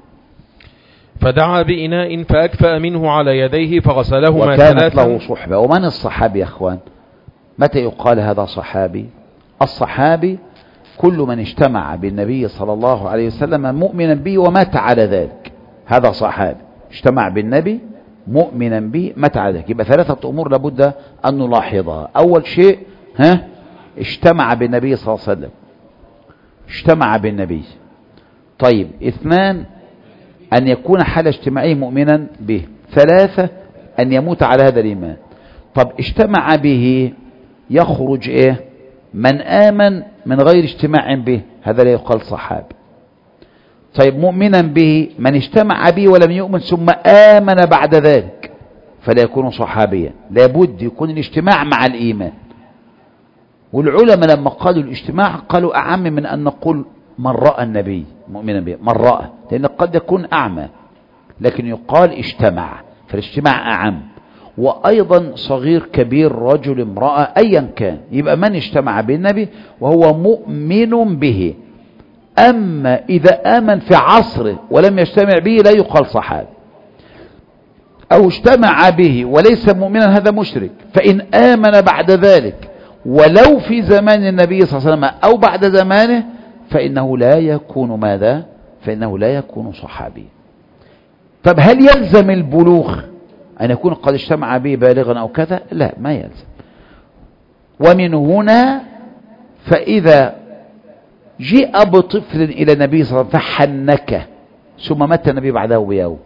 فدعا بإناء فأكفأ منه على يديه فغسلهما وكانت ثلاثا. له صحبة. ومن الصحابي يا أخوان؟ متى يقال هذا صحابي؟ الصحابي كل من اجتمع بالنبي صلى الله عليه وسلم مؤمنا به ومات على ذلك، هذا صحابي. اجتمع بالنبي مؤمنا به مات على ذلك. يبقى ثلاثة أمور لابد أن نلاحظها. أول شيء اجتمع بالنبي صلى الله عليه وسلم، اجتمع بالنبي. طيب، اثنان أن يكون حال اجتماعه مؤمنا به. ثلاثة أن يموت على هذا الإيمان. طب اجتمع به يخرج من آمن من غير اجتماع به، هذا لا يقال صحابي. طيب مؤمنا به من اجتمع به ولم يؤمن ثم آمن بعد ذلك فلا يكون صحابيا، لابد يكون الاجتماع مع الإيمان. والعلماء لما قالوا الاجتماع قالوا أعم من أن نقول من رأى النبي مؤمنا به، من رأى، لأن قد يكون أعمى لكن يقال اجتمع، فالاجتماع أعم. وأيضا صغير كبير رجل امرأة أيا كان، يبقى من اجتمع بالنبي وهو مؤمن به. أما إذا آمن في عصره ولم يجتمع به لا يقال صحابي، أو اجتمع به وليس مؤمنا هذا مشرك. فإن آمن بعد ذلك ولو في زمان النبي صلى الله عليه وسلم أو بعد زمانه فإنه لا يكون ماذا؟ فإنه لا يكون صحابي. طب هل يلزم البلوغ أن يكون قد اجتمع به بالغا أو كذا؟ لا، ما يلزم. ومن هنا فإذا جاء بطفل إلى النبي صلى الله عليه وسلم فحنكه ثم مات النبي بعده بيوم،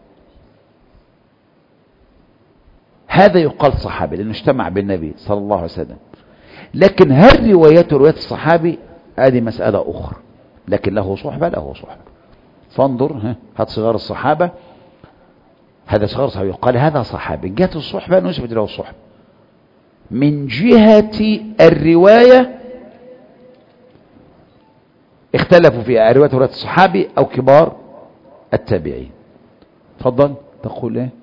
هذا يقال صحابي لأنه اجتمع بالنبي صلى الله عليه وسلم. لكن هل روايته رواية الصحابي؟ هذه مسألة أخرى، لكن له صحبة، له صحبة. فانظر هات صغار الصحابة، هذا صغار الصحابة يقال هذا صحابي، جاءت الصحبة نسبت له الصحبة. من جهة الرواية اختلفوا فيها، رواية الصحابي أو كبار التابعين. تفضل تقول ايه؟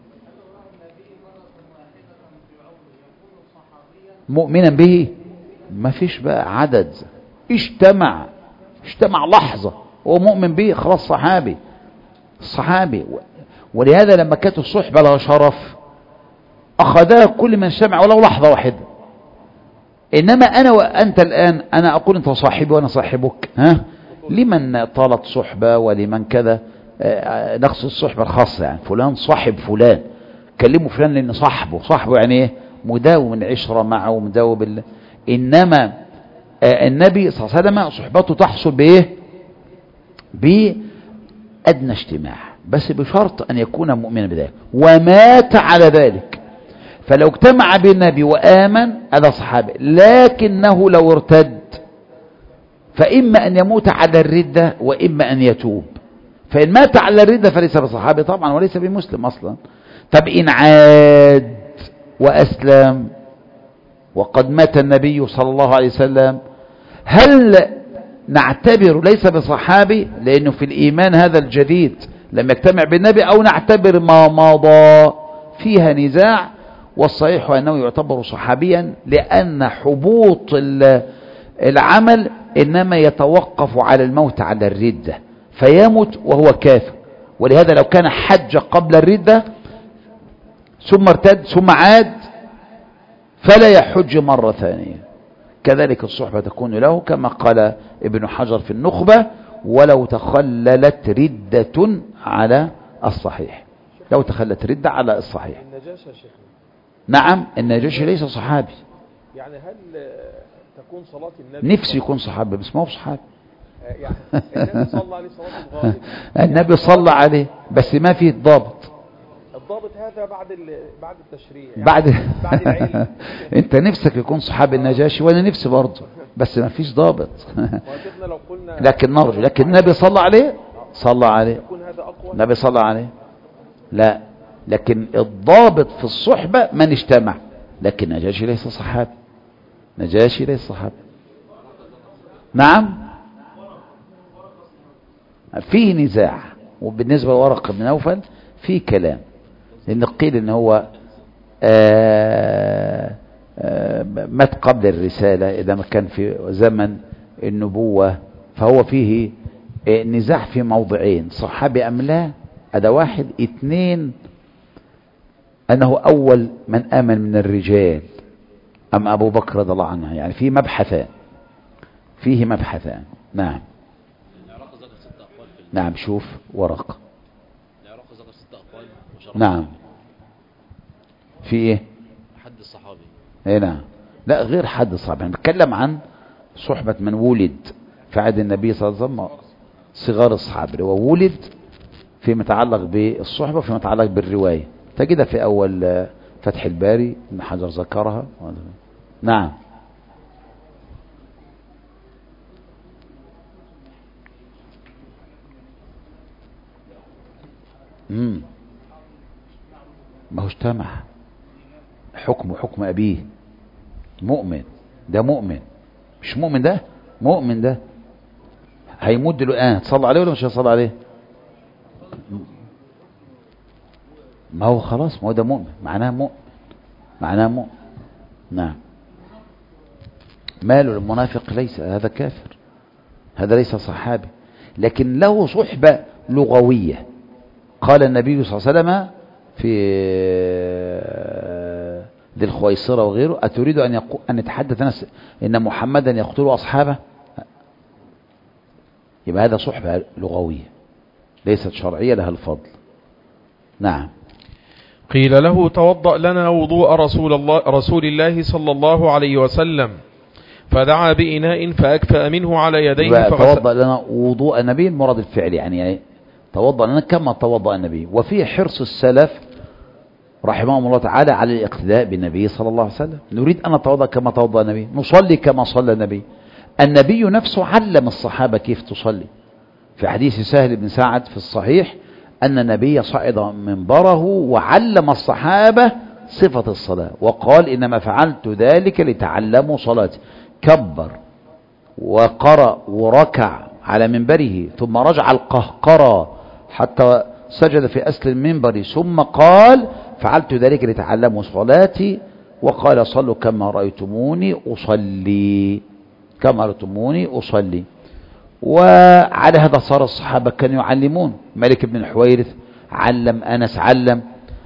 مؤمنا به، ما فيش بقى عدد، اجتمع لحظة هو مؤمن به خلاص صحابي. ولهذا لما كانت الصحبة لها شرف أخذها كل من سمع ولو لحظة واحدة. إنما أنا وأنت الآن أنا أقول أنت صاحبي وأنا صاحبك، لمن طالت صحبة ولمن كذا، نقصد الصحبة الخاصة، يعني فلان صاحب فلان، كلمه فلان لأن صاحبه يعني إيه؟ مداوم العشرة معه مداوم إنما النبي صلى الله عليه وسلم صحبته تحصل بإيه؟ بأدنى اجتماع، بس بشرط أن يكون مؤمنا بذلك ومات على ذلك. فلو اجتمع بالنبي وآمن هذا صحابي، لكنه لو ارتد فإما أن يموت على الردة وإما أن يتوب. فإن مات على الردة فليس بصحابي طبعا وليس بمسلم أصلا. طب إن عاد وأسلم وقد مات النبي صلى الله عليه وسلم، هل نعتبر ليس بصحابي لأنه في الإيمان هذا الجديد لم يجتمع بالنبي، أو نعتبر ما مضى؟ فيها نزاع، والصحيح أنه يعتبر صحابيا، لأن حبوط العمل إنما يتوقف على الموت على الردة، فيموت وهو كافر. ولهذا لو كان حج قبل الردة ثم ارتد ثم عاد فلا يحج مرة ثانية. كذلك الصحبة تكون له كما قال ابن حجر في النخبة: ولو تخللت ردة على الصحيح. لو تخلت ردة على الصحيح. النجاشي يا شيخنا؟ نعم، النجاشي ليس صحابي. يعني هل تكون صلاة النبي نفسه يكون صحابي بس ما هو صحابي. يعني النبي صلى عليه صلاة الغائب النبي صلى عليه بس ما فيه الضابط. الضابط هذا بعد التشريع، يعني بعد العلم. انت نفسك يكون صحابي النجاشي وانا نفسي برضه، بس ما فيش ضابط. لو قلنا لكن نرجو، لكن النبي صلى عليه، صلى عليه، يكون هذا أقوى. النبي صلى عليه. لا، لكن الضابط في الصحبة من اجتمع، لكن نجاشي ليس صحابي، نجاشي ليس صحابي. نعم، فيه نزاع. وبالنسبة لورقة بن نوفل في كلام، لأن قيل ان هو مات قبل الرسالة إذا ما كان في زمن النبوة، فهو فيه نزاع في موضعين: صحابي أم لا؟ هذا واحد. اثنين، أنه أول من آمن من الرجال أم أبو بكر رضي الله عنه. يعني فيه مبحثان، فيه مبحثان. نعم نعم، شوف ورقة. نعم، في ايه؟ حد الصحابي. ايه نعم، لا غير حد الصحابي، نتكلم عن صحبة من ولد في عهد النبي صلى الله عليه وسلم، صغار الصحابة، وولد فيما يتعلق بالصحبة وفيما يتعلق بالرواية، تجدها في أول فتح الباري، ابن حجر ذكرها. نعم. ما هو اجتمع، حكمه حكم أبيه، مؤمن، ده مؤمن، مش مؤمن ده، مؤمن ده. هيمد له الآن تصلي عليه ولا مش هيصلي عليه؟ ما هو خلاص، ما هو ده مؤمن، معناه مؤمن. نعم. ماله المنافق؟ ليس هذا كافر، هذا ليس صحابي، لكن له صحبة لغوية. قال النبي صلى الله عليه وسلم في ذي الخويصرة وغيره: أتريد أن يتحدث الناس إن محمدا يقتل أصحابه؟ يبقى هذا صحبة لغوية ليست شرعية لها الفضل. نعم. قيل له: توضأ لنا وضوء رسول الله صلى الله عليه وسلم، فدعا بإناء فأكفأ منه على يديه توضأ لنا وضوء النبي، المراد الفعل، يعني توضأ لنا كما توضأ النبي. وفي حرص السلف رحمهم الله تعالى على الاقتداء بالنبي صلى الله عليه وسلم. نريد أن نتوضأ كما توضأ النبي، نصلي كما صلى النبي. النبي نفسه علم الصحابة كيف تصلي. في حديث سهل بن سعد في الصحيح أن النبي صعد منبره وعلم الصحابة صفة الصلاة، وقال: إنما فعلت ذلك لتعلموا صلاتي. كبر وقرأ وركع على منبره، ثم رجع القهقرة حتى سجد في أسل المنبر، ثم قال: فعلت ذلك لتعلموا صلاتي، وقال: صلوا كما رأيتموني أصلي، كما رأيتموني أصلي. وعلى هذا صار الصحابة كانوا يعلمون. مالك بن الحويرث علم، أنس علم: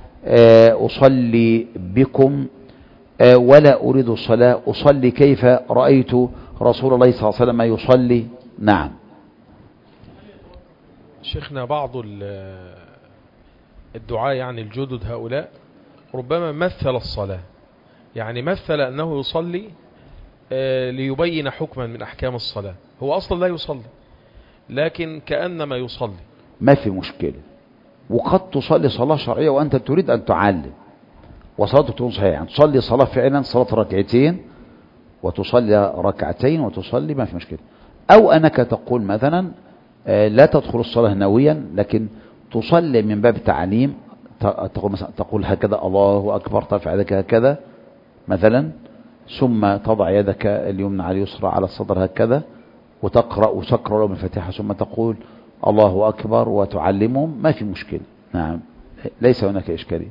أصلي بكم ولا أريد الصلاة، أصلي كيف رأيت رسول الله صلى الله عليه وسلم يصلي. نعم. شيخنا، بعض الدعاء يعني الجدد هؤلاء ربما مثل الصلاة، يعني مثل أنه يصلي ليبين حكما من أحكام الصلاة، هو أصلا لا يصلي لكن كأنما يصلي. ما في مشكلة، وقد تصلي صلاة شرعية وأنت تريد أن تعلم، وصلاتك تكون صحيحة، يعني تصلي صلاة فعلا صلاة ركعتين وتصلي ركعتين وتصلي، ما في مشكلة. أو أنك تقول مثلا لا تدخل الصلاة ناويا، لكن تصلي من باب تعليم، تقول هكذا: الله أكبر، ترفع يدك هكذا مثلا، ثم تضع يدك اليمنى على اليسرى على الصدر هكذا، وتقرأ لهم الفاتحة، ثم تقول الله أكبر وتعلمهم، ما في مشكلة. نعم، ليس هناك إشكالية.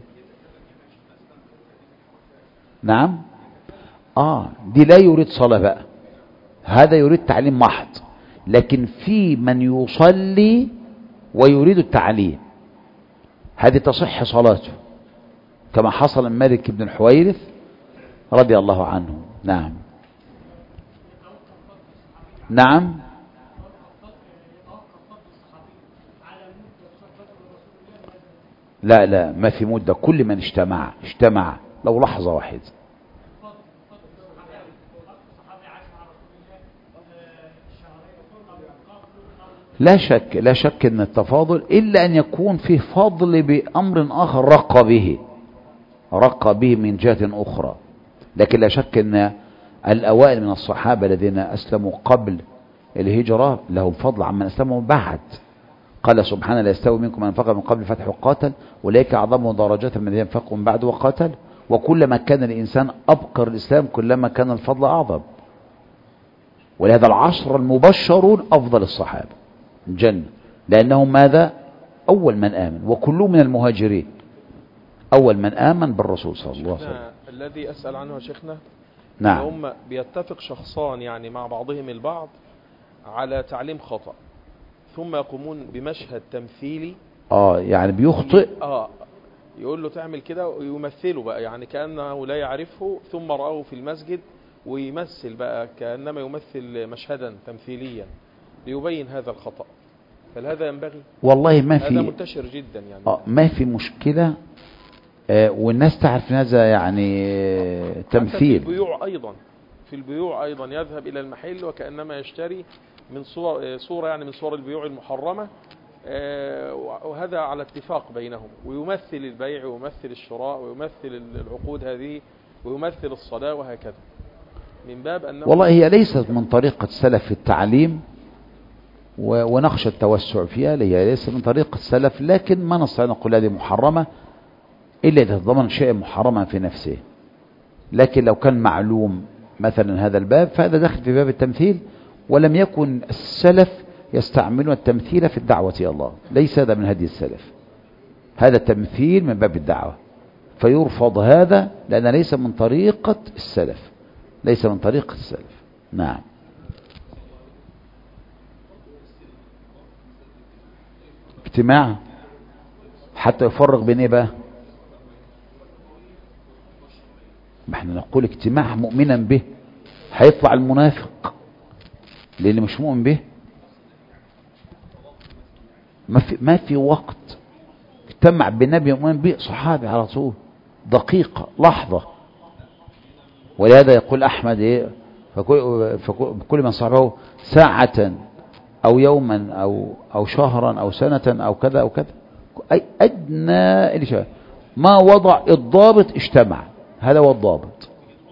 نعم. دي لا يريد صلاة بقى، هذا يريد تعليم محض. لكن في من يصلي ويريد التعليم، هذه تصح صلاته، كما حصل من مالك بن الحويرث رضي الله عنه. نعم. نعم. لا ما في مدة، كل من اجتمع لو لحظة واحدة. لا شك ان التفاضل، الا ان يكون فيه فضل بامر اخر رق به من جهة اخرى. لكن لا شك ان الاوائل من الصحابة الذين اسلموا قبل الهجرة لهم فضل عمن اسلموا بعد. قال سبحانه: لا يستوي منكم من انفق من قبل الفتح وقاتل، اولئك اعظم درجات من الذين انفقوا من بعد وقاتل. وكلما كان الانسان ابقر الاسلام كلما كان الفضل اعظم. ولهذا العشر المبشرون افضل الصحابة الجنة، لأنهم ماذا؟ أول من آمن، وكلهم من المهاجرين، أول من آمن بالرسول صلى الله عليه وسلم. الذي أسأل عنه يا شيخنا، نعم، هم بيتفق شخصان يعني مع بعضهم البعض على تعليم خطأ، ثم يقومون بمشهد تمثيلي. يعني بيخطئ. يقول له تعمل كده ويمثله بقى، يعني كأنه لا يعرفه، ثم رآه في المسجد ويمثل بقى كأنما يمثل مشهدا تمثيليا ليبين هذا الخطأ. هل هذا ينبغي؟ والله ما في، هذا منتشر جدا يعني. ما في مشكلة، والناس تعرف هذا يعني تمثيل. في البيوع أيضا يذهب إلى المحل وكأنما يشتري من صورة يعني من صور البيوع المحرمة، وهذا على اتفاق بينهم، ويمثل البيع ويمثل الشراء ويمثل العقود هذه ويمثل الصلاة وهكذا، من باب أنه والله هي ليست من طريقة السلف في التعليم، ونخشى التوسع فيها. هي ليست من طريقة السلف، لكن ما نستطيع نقول هذه محرمة إلا إذا تضمن شيء محرما في نفسه. لكن لو كان معلوم مثلا هذا الباب، فهذا داخل في باب التمثيل، ولم يكن السلف يستعملون التمثيل في الدعوة إلى الله، ليس هذا من هدي السلف، هذا التمثيل من باب الدعوة، فيرفض هذا لأنه ليس من طريقة السلف، ليس من طريقة السلف. نعم. اجتماع حتى يفرق بين ايه بقى؟ ما احنا نقول اجتماع مؤمنا به، هيطلع المنافق للي مش مؤمن به. ما في وقت اجتمع بالنبي مؤمن به صحابي على طول، دقيقة لحظة. ولهذا يقول أحمد ايه، فكل من صحبه ساعة أو يوما أو شهرا أو سنة أو كذا أو كذا، أي أدنى اللي شاء ما وضع الضابط اجتمع، هذا هو الضابط.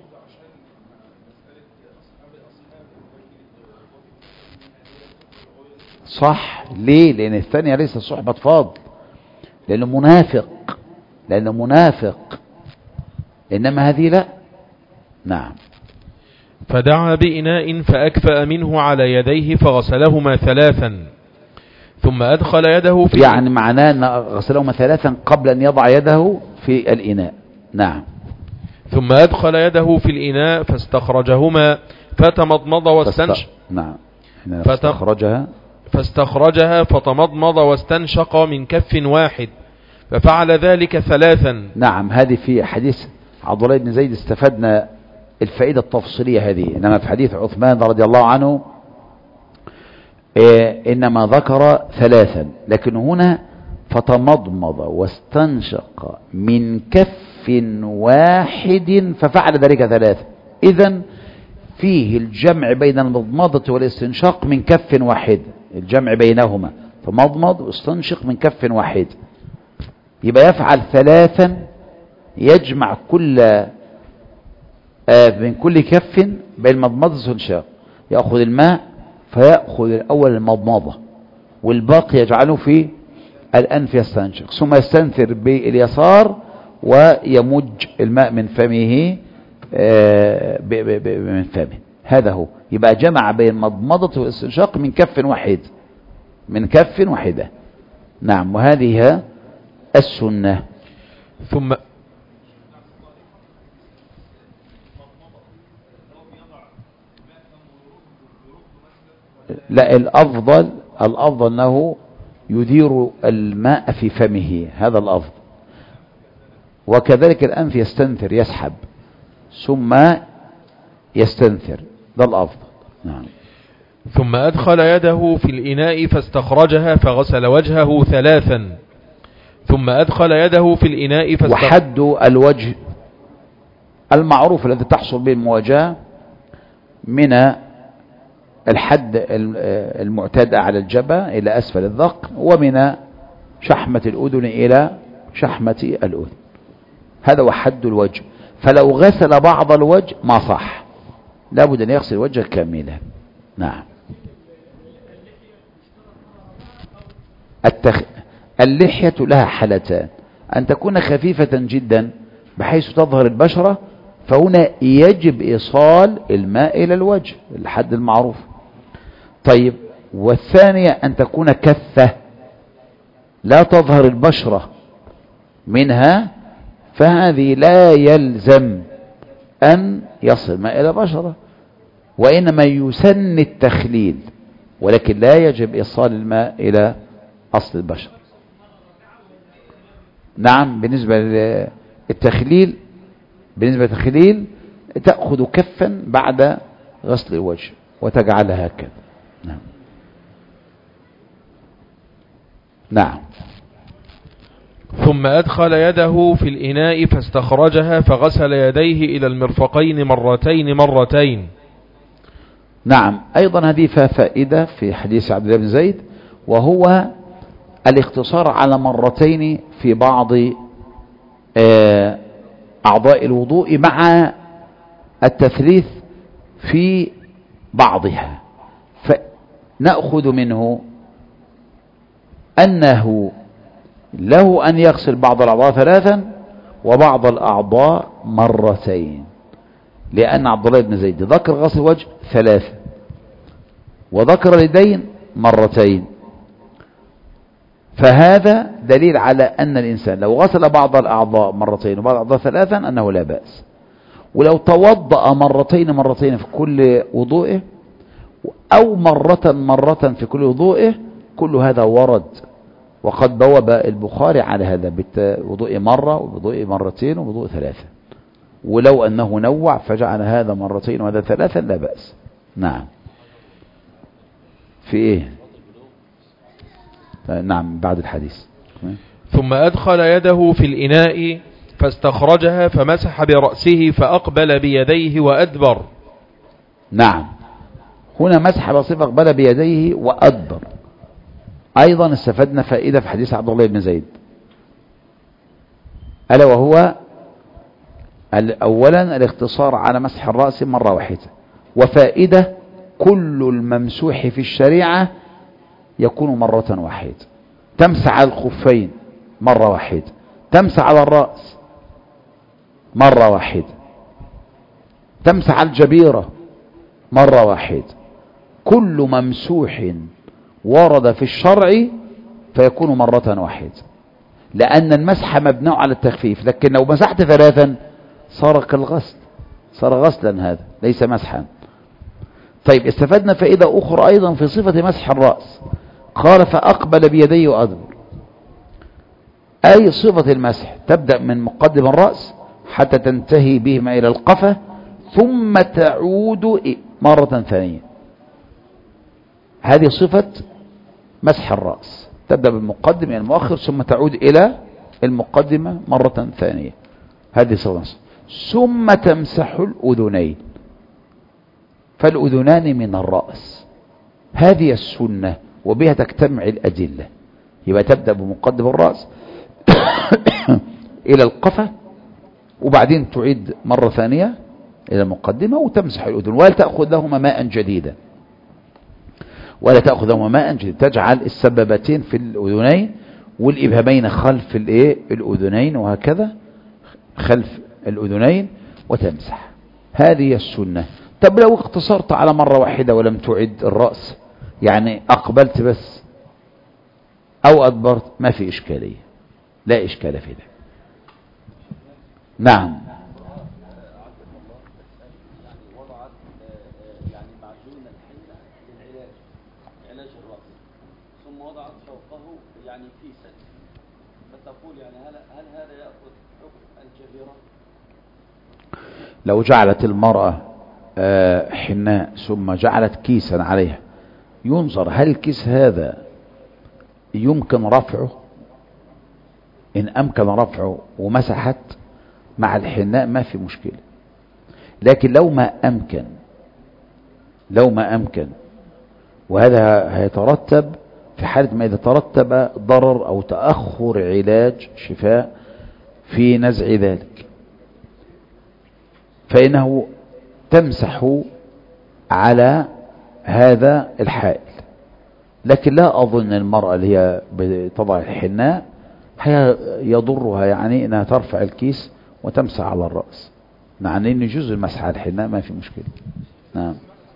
صح. ليه؟ لأن الثانية ليس صحبة فاضل، لأنه منافق، إنما هذه لا. نعم. فدعا بإناء فأكفأ منه على يديه فغسلهما 3 ثم أدخل يده في يعني معناه أن غسلهما 3 قبل أن يضع يده في الإناء. نعم. ثم أدخل يده في الإناء فاستخرجهما فتمضمض واستنشق. نعم. فاستخرجها فتمضمض واستنشق من كف واحد، ففعل ذلك 3. نعم. هذه في حديث عبد الله بن زيد استفدنا الفائدة التفصيلية هذه، إنما في حديث عثمان رضي الله عنه إنما ذكر 3، لكن هنا فتمضمض واستنشق من كف واحد ففعل ذلك 3. إذن فيه الجمع بين المضمضة والاستنشاق من كف واحد، الجمع بينهما، فمضمض واستنشق من كف واحد، يبقى يفعل 3 يجمع من كل كف بين المضمضة والاستنشاق، يأخذ الماء فيأخذ الأول المضمضة والباقي يجعله في الأنف يستنشق، ثم يستنثر باليسار ويمج الماء من فمه من فمه. هذا هو، يبقى جمع بين المضمضة والاستنشاق من كف واحدة. نعم. وهذه السنة. ثم لا، الأفضل أنه يدير الماء في فمه، هذا الأفضل. وكذلك الأنف يستنثر، يسحب ثم يستنثر، ده الأفضل. نعم. ثم أدخل يده في الإناء فاستخرجها فغسل وجهه 3. ثم أدخل يده في الإناء وحد الوجه المعروف الذي تحصل به المواجهة من الحد المعتاد على الجبهة إلى أسفل الذقن، ومن شحمة الأذن إلى شحمة الأذن، هذا هو حد الوجه. فلو غسل بعض الوجه ما صح، لابد أن يغسل وجهه كاملا. نعم. اللحية لها حالتان، أن تكون خفيفة جدا بحيث تظهر البشرة، فهنا يجب إيصال الماء إلى الوجه، الحد المعروف. طيب، والثانية أن تكون كثة لا تظهر البشرة منها، فهذه لا يلزم أن يصل الماء إلى البشرة، وإنما يسن التخليل، ولكن لا يجب إيصال الماء إلى أصل البشرة. نعم. بالنسبة للتخليل تأخذ كفا بعد غسل الوجه وتجعلها هكذا. نعم. نعم. ثم أدخل يده في الإناء فاستخرجها فغسل يديه إلى المرفقين مرتين. نعم. أيضا هذه فائدة في حديث عبد الله بن زيد، وهو الاقتصار على مرتين في بعض أعضاء الوضوء مع التثليث في بعضها. فنأخذ منه أنه له أن يغسل بعض الأعضاء 3 وبعض الأعضاء مرتين، لأن عبد الله بن زيد ذكر غسل الوجه 3 وذكر اليدين مرتين. فهذا دليل على أن الإنسان لو غسل بعض الأعضاء مرتين وبعض الأعضاء ثلاثا أنه لا بأس. ولو توضأ مرتين في كل وضوئه أو مرة في كل وضوئه، كل هذا ورد، وقد بوب البخاري على هذا بوضوء مرة ووضوء مرتين ووضوء ثلاثة. ولو أنه نوع فجعل هذا مرتين وهذا ثلاثا لا بأس. نعم. في إيه؟ نعم بعد الحديث. ثم أدخل يده في الإناء فاستخرجها فمسح برأسه فأقبل بيديه وأدبر. نعم، هنا مسح برأسه فأقبل بيديه وأدبر. أيضا استفدنا فائدة في حديث عبد الله بن زيد، ألا وهو أولا الاقتصار على مسح الرأس مرة واحدة. وفائدة كل الممسوح في الشريعة يكون مرة واحدة. تمسح على الخفين مرة واحدة، تمسح على الرأس مرة واحدة، تمسح على الجبيرة مرة واحدة. كل ممسوح ورد في الشرع فيكون مرة واحدة، لأن المسح مبني على التخفيف. لكن لو مسحت ثلاثا صار كالغسل، صار غسلا، هذا ليس مسحا. طيب استفدنا فائدة أخرى أيضا في صفة مسح الرأس. قال فأقبل بيديه وأدبر، أي صفة المسح تبدأ من مقدم الرأس حتى تنتهي بهما إلى القفا، ثم تعود مرة ثانية. هذه صفة مسح الرأس، تبدأ بالمقدم إلى المؤخر ثم تعود إلى المقدمة مرة ثانية. هذه صفة المسح. ثم تمسح الأذنين، فالأذنان من الرأس، هذه السنة وبها تجتمع الأدلة. يبقى تبدأ بمقدم الرأس إلى القفا، وبعدين تعيد مرة ثانية إلى المقدمة وتمسح الأذن. ولا تأخذ لهما ماء جديدا، ولا تأخذ لهما ماء جديدا. تجعل السبابتين في الأذنين والإبهامين خلف الأذنين، وهكذا خلف الأذنين وتمسح. هذه السنة. طب لو اقتصرت على مرة واحدة ولم تعد الرأس، يعني أقبلت بس أو أدبرت، ما في إشكالية، لا إشكال في ذلك. نعم. وضعت يعني معجون الحنة للعلاج الرأس، ثم وضعت فوقه يعني كيسا، فتقول يعني هل هذا يأخذ حكم الجبيرة؟ لو جعلت المرأة حناء ثم جعلت كيسا عليها، ينظر هل الكيس هذا يمكن رفعه. إن أمكن رفعه ومسحت مع الحناء ما في مشكلة. لكن لو ما أمكن وهذا هيترتب في حالة ما إذا ترتب ضرر أو تأخر علاج شفاء في نزع ذلك، فإنه تمسح على هذا الحائل. لكن لا أظن المرأة اللي هي بتضع الحناء يضرها يعني انها ترفع الكيس وتمسح على الرأس. معنى ان جزء المسح على الحناء ما في مشكلة. نعم.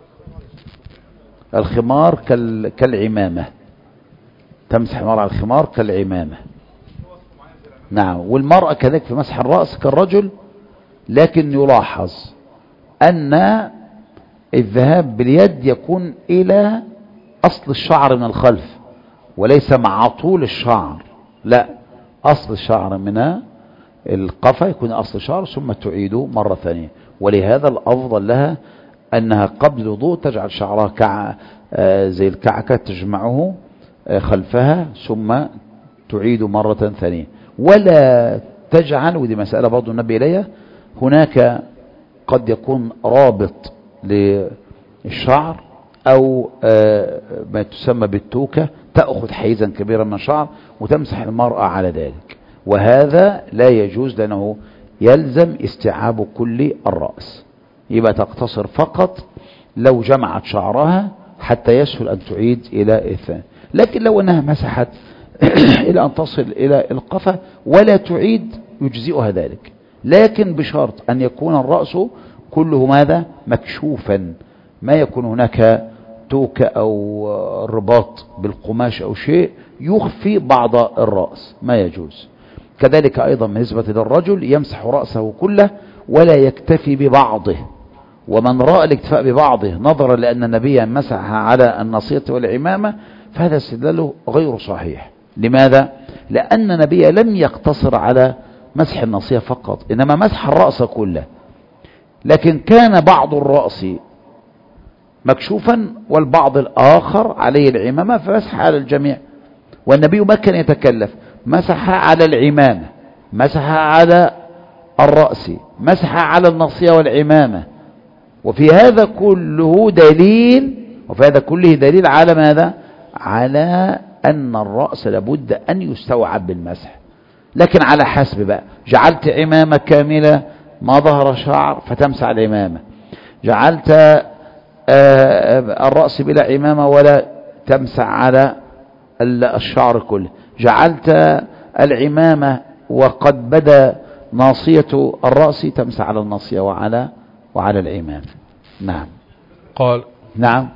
الخمار كالعمامة، تمسح المرأة على الخمار كالعمامة. نعم. والمرأة كذلك في مسح الرأس كالرجل، لكن يلاحظ أن الذهاب باليد يكون إلى أصل الشعر من الخلف وليس مع طول الشعر، لا، أصل الشعر من القفا يكون أصل الشعر ثم تعيده مرة ثانية. ولهذا الأفضل لها أنها قبل الوضوء تجعل شعرها زي الكعكة تجمعه خلفها ثم تعيد مرة ثانية. ولا تجعل، ودي مسألة برضو النبي إليها، هناك قد يكون رابط للشعر أو ما تسمى بالتوكة تأخذ حيزا كبيرا من الشعر وتمسح المرأة على ذلك، وهذا لا يجوز لأنه يلزم استيعاب كل الرأس. يبقى تقتصر فقط لو جمعت شعرها حتى يسهل أن تعيد إلى الثاني. لكن لو أنها مسحت إلى أن تصل إلى القفا ولا تعيد يجزئها ذلك، لكن بشرط أن يكون الرأس كله ماذا؟ مكشوفا، ما يكون هناك توكة أو رباط بالقماش أو شيء يخفي بعض الرأس ما يجوز. كذلك أيضا بالنسبة للرجل يمسح رأسه كله ولا يكتفي ببعضه. ومن رأى الاكتفاء ببعضه نظرا لأن النبي مسح على الناصية والعمامة فهذا استدلاله غير صحيح. لماذا؟ لأن النبي لم يقتصر على مسح الناصية فقط إنما مسح الرأس كله، لكن كان بعض الرأس مكشوفا والبعض الآخر عليه العمامة فمسح على الجميع. والنبي ما كان يتكلف، مسح على العمامة، مسح على الرأس، مسح على الناصية والعمامة. وفي هذا كله دليل على ماذا؟ على أن الرأس لابد أن يستوعب بالمسح. لكن على حسب بقى، جعلت عمامة كاملة ما ظهر شعر فتمسح العمامة، جعلت الرأس بلا عمامة ولا تمسح على الشعر كله، جعلت العمامة وقد بدا ناصية الرأس تمسح على الناصية وعلى العمامة. نعم. قال نعم.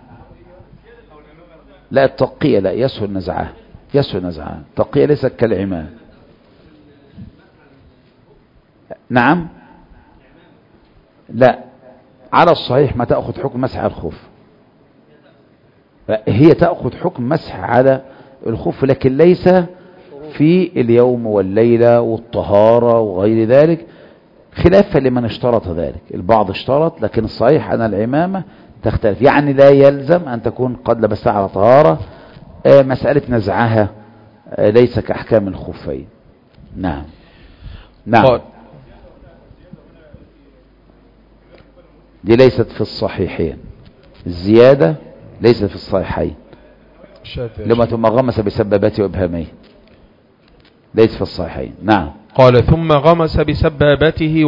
لا التقية لا يسهل نزعها، التقية ليست كالعمامة. نعم. لا على الصحيح ما تأخذ حكم مسح الخف، هي تأخذ حكم مسح على الخف لكن ليس في اليوم والليلة والطهارة وغير ذلك، خلافا لمن اشترط ذلك. البعض اشترط، لكن الصحيح أن العمامة تختلف، يعني لا يلزم أن تكون قد لبستها على طهارة. مسألة نزعها ليس كأحكام الخفين. نعم. نعم. دي ليست في الصحيحين، الزيادة ليست في الصحيحين. لما ثم غمس بسبابته وإبهاميه ليس في الصحيحين. نعم. قال ثم غمس بسبابته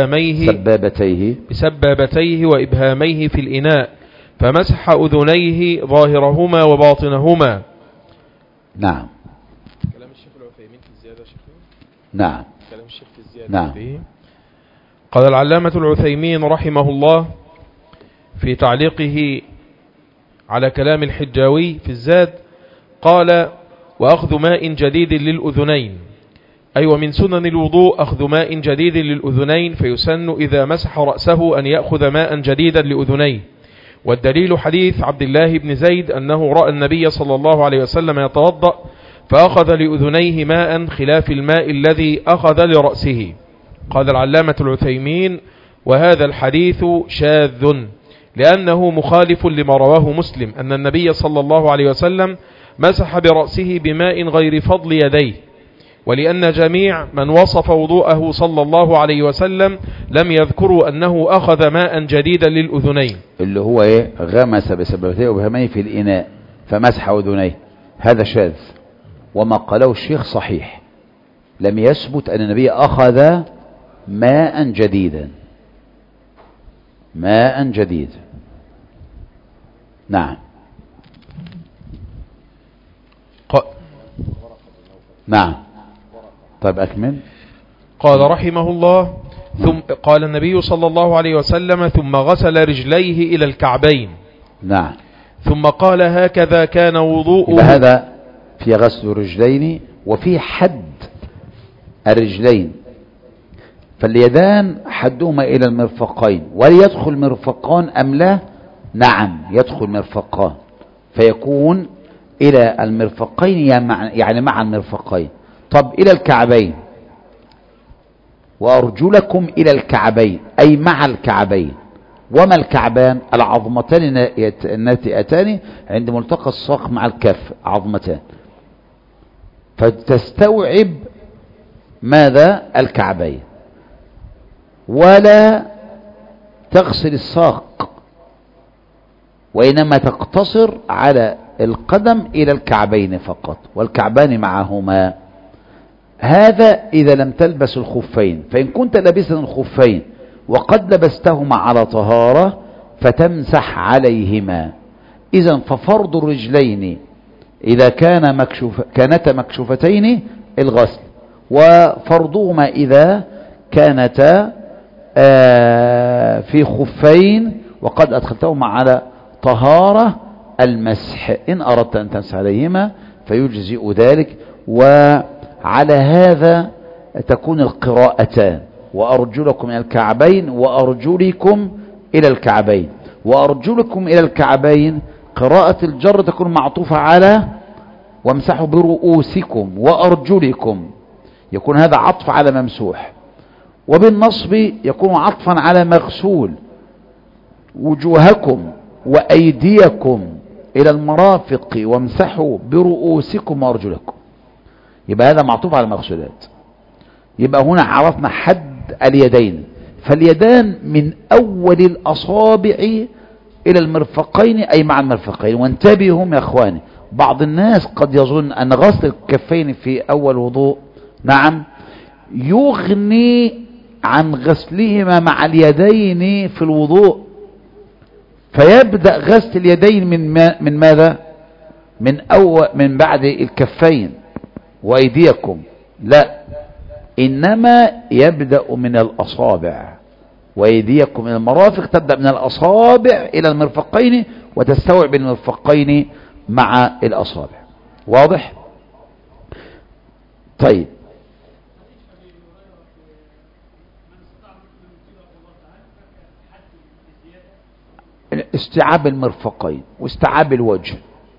وإبهاميه في الإناء فمسح أذنيه ظاهرهما وباطنهما. نعم. كلام الشيخ العثيمين في الزيادة شيخ. نعم. كلام الشيخ في الزيادة. نعم. فيه. قال العلامة العثيمين رحمه الله في تعليقه على كلام الحجاوي في الزاد، قال وأخذ ماء جديد للأذنين، أي ومن سنن الوضوء أخذ ماء جديد للأذنين، فيسن إذا مسح رأسه أن يأخذ ماء جديدا لأذنيه. والدليل حديث عبد الله بن زيد أنه رأى النبي صلى الله عليه وسلم يتوضأ فأخذ لأذنيه ماء خلاف الماء الذي أخذ لرأسه. قال العلامة العثيمين وهذا الحديث شاذ لأنه مخالف لما رواه مسلم أن النبي صلى الله عليه وسلم مسح برأسه بماء غير فضل يديه، ولأن جميع من وصف وضوءه صلى الله عليه وسلم لم يذكروا أنه أخذ ماء جديدا للأذنين، اللي هو غمس بسبابته وبهميه في الإناء فمسح أذنيه. هذا شاذ، وما قاله الشيخ صحيح، لم يثبت أن النبي أخذ ماء جديدا. نعم. نعم. طيب أكمل. قال رحمه الله ثم قال النبي صلى الله عليه وسلم ثم غسل رجليه إلى الكعبين. نعم. ثم قال هكذا كان وضوءه. هذا في غسل الرجلين وفي حد الرجلين، فاليدان حدهما إلى المرفقين، وليدخل مرفقان أم لا؟ نعم يدخل مرفقان، فيكون إلى المرفقين يعني مع المرفقين. طب إلى الكعبين، وأرجلكم إلى الكعبين أي مع الكعبين. وما الكعبان؟ العظمتان الناتئتان عند ملتقى الساق مع الكف، عظمتان، فتستوعب ماذا؟ الكعبين، ولا تغسل الساق، وإنما تقتصر على القدم إلى الكعبين فقط، والكعبان معهما. هذا إذا لم تلبس الخفين. فإن كنت لابسا الخفين وقد لبستهما على طهارة فتمسح عليهما. إذن ففرض الرجلين إذا كانتا مكشوفتين الغسل، وفرضهما إذا كانتا في خفين وقد أدخلتهما على طهارة المسح، إن أردت أن تمسح عليهما فيجزئ ذلك. وعلى هذا تكون القراءتان: وأرجلكم إلى الكعبين وأرجلكم إلى الكعبين. وأرجلكم إلى الكعبين قراءة الجر تكون معطوفة على وامسحوا برؤوسكم وأرجلكم، يكون هذا عطف على ممسوح. وبالنصب يكون عطفا على مغسول: وجوهكم وأيديكم إلى المرافق وامسحوا برؤوسكم وأرجلكم. يبقى هذا معطوف على المغسولات. يبقى هنا عرفنا حد اليدين، فاليدان من أول الأصابع إلى المرفقين أي مع المرفقين. وانتبهوا يا أخواني، بعض الناس قد يظن أن غسل الكفين في أول وضوء نعم يغني عن غسلهما مع اليدين في الوضوء، فيبدأ غسل اليدين من ماذا؟ من بعد الكفين وأيديكم. لا، إنما يبدأ من الأصابع، وأيديكم من المرافق، تبدأ من الأصابع إلى المرفقين وتستوعب المرفقين مع الأصابع. واضح؟ طيب، استيعاب المرفقين واستيعاب الوجه.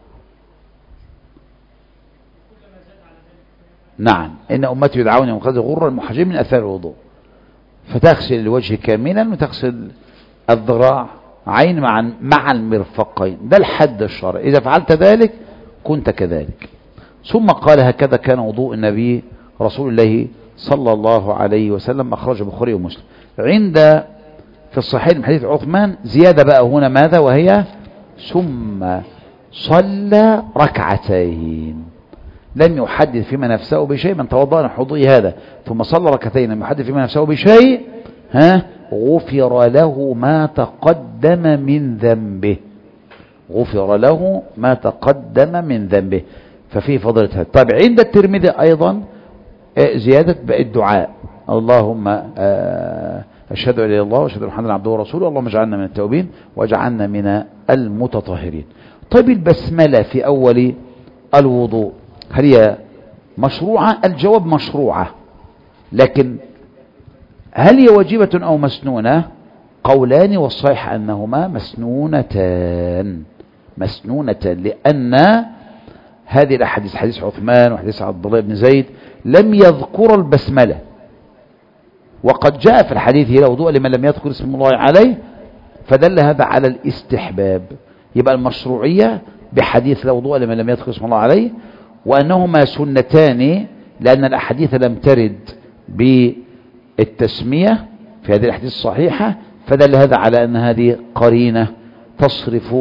نعم، إن أمتي يدعون يوم القيامة غرا محجبين من أثار الوضوء، فتغسل الوجه كاملا وتغسل الذراع عين مع المرفقين. ده الحد الشرعي، إذا فعلت ذلك كنت كذلك. ثم قال: هكذا كان وضوء النبي رسول الله صلى الله عليه وسلم، أخرجه البخاري ومسلم. في الصحيح من حديث عثمان زيادة بقى هنا ماذا؟ وهي: ثم صلى ركعتين لم يحدث فيما نفسه بشيء. من توضأ لحضور هذا ثم صلى ركعتين لم يحدث فيما نفسه بشيء غفر له ما تقدم من ذنبه. غفر له ما تقدم من ذنبه، ففيه فضيلة هذا. طيب، عند الترمذي أيضا زيادة الدعاء: اللهم أشهد أن لا إله إلا الله وأشهد أن محمدا عبده ورسوله، اللهم اجعلنا من التوابين واجعلنا من المتطهرين. طيب، البسملة في أول الوضوء هل هي مشروعة؟ الجواب مشروعة، لكن هل هي واجبة أو مسنونة؟ قولان، والصحيح أنهما مسنونتان. لأن هذه الأحاديث، حديث عثمان وحديث عبد الله بن زيد، لم يذكر البسملة، وقد جاء في الحديث: لا وضوء لمن لم يذكر اسم الله عليه، فدل هذا على الاستحباب. يبقى المشروعية بحديث لا وضوء لمن لم يذكر اسم الله عليه، وأنهما سنتان لأن الأحاديث لم ترد بالتسمية في هذه الأحاديث الصحيحة، فدل هذا على أن هذه قرينة تصرف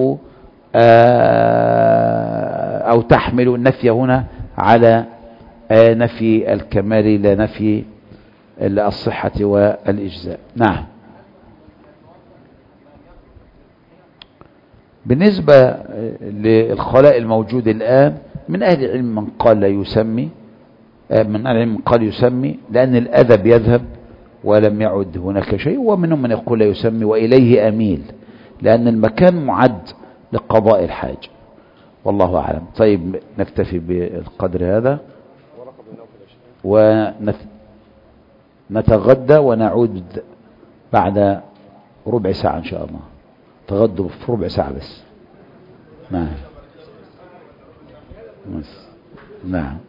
أو تحمل النفي هنا على نفي الكمال لا نفي الصحة والإجزاء. نعم. بالنسبة للخلاء الموجود الآن، من أهل العلم من قال لا يسمي، من أهل العلم من قال يسمي لأن الأذى يذهب ولم يعد هناك شيء، ومنهم من يقول لا يسمي، وإليه أميل لأن المكان معد لقضاء الحاجة، والله أعلم. طيب، نكتفي بالقدر هذا ونتغدى ونعود بعد ربع ساعة إن شاء الله. تغدوا في ربع ساعة بس. نعم.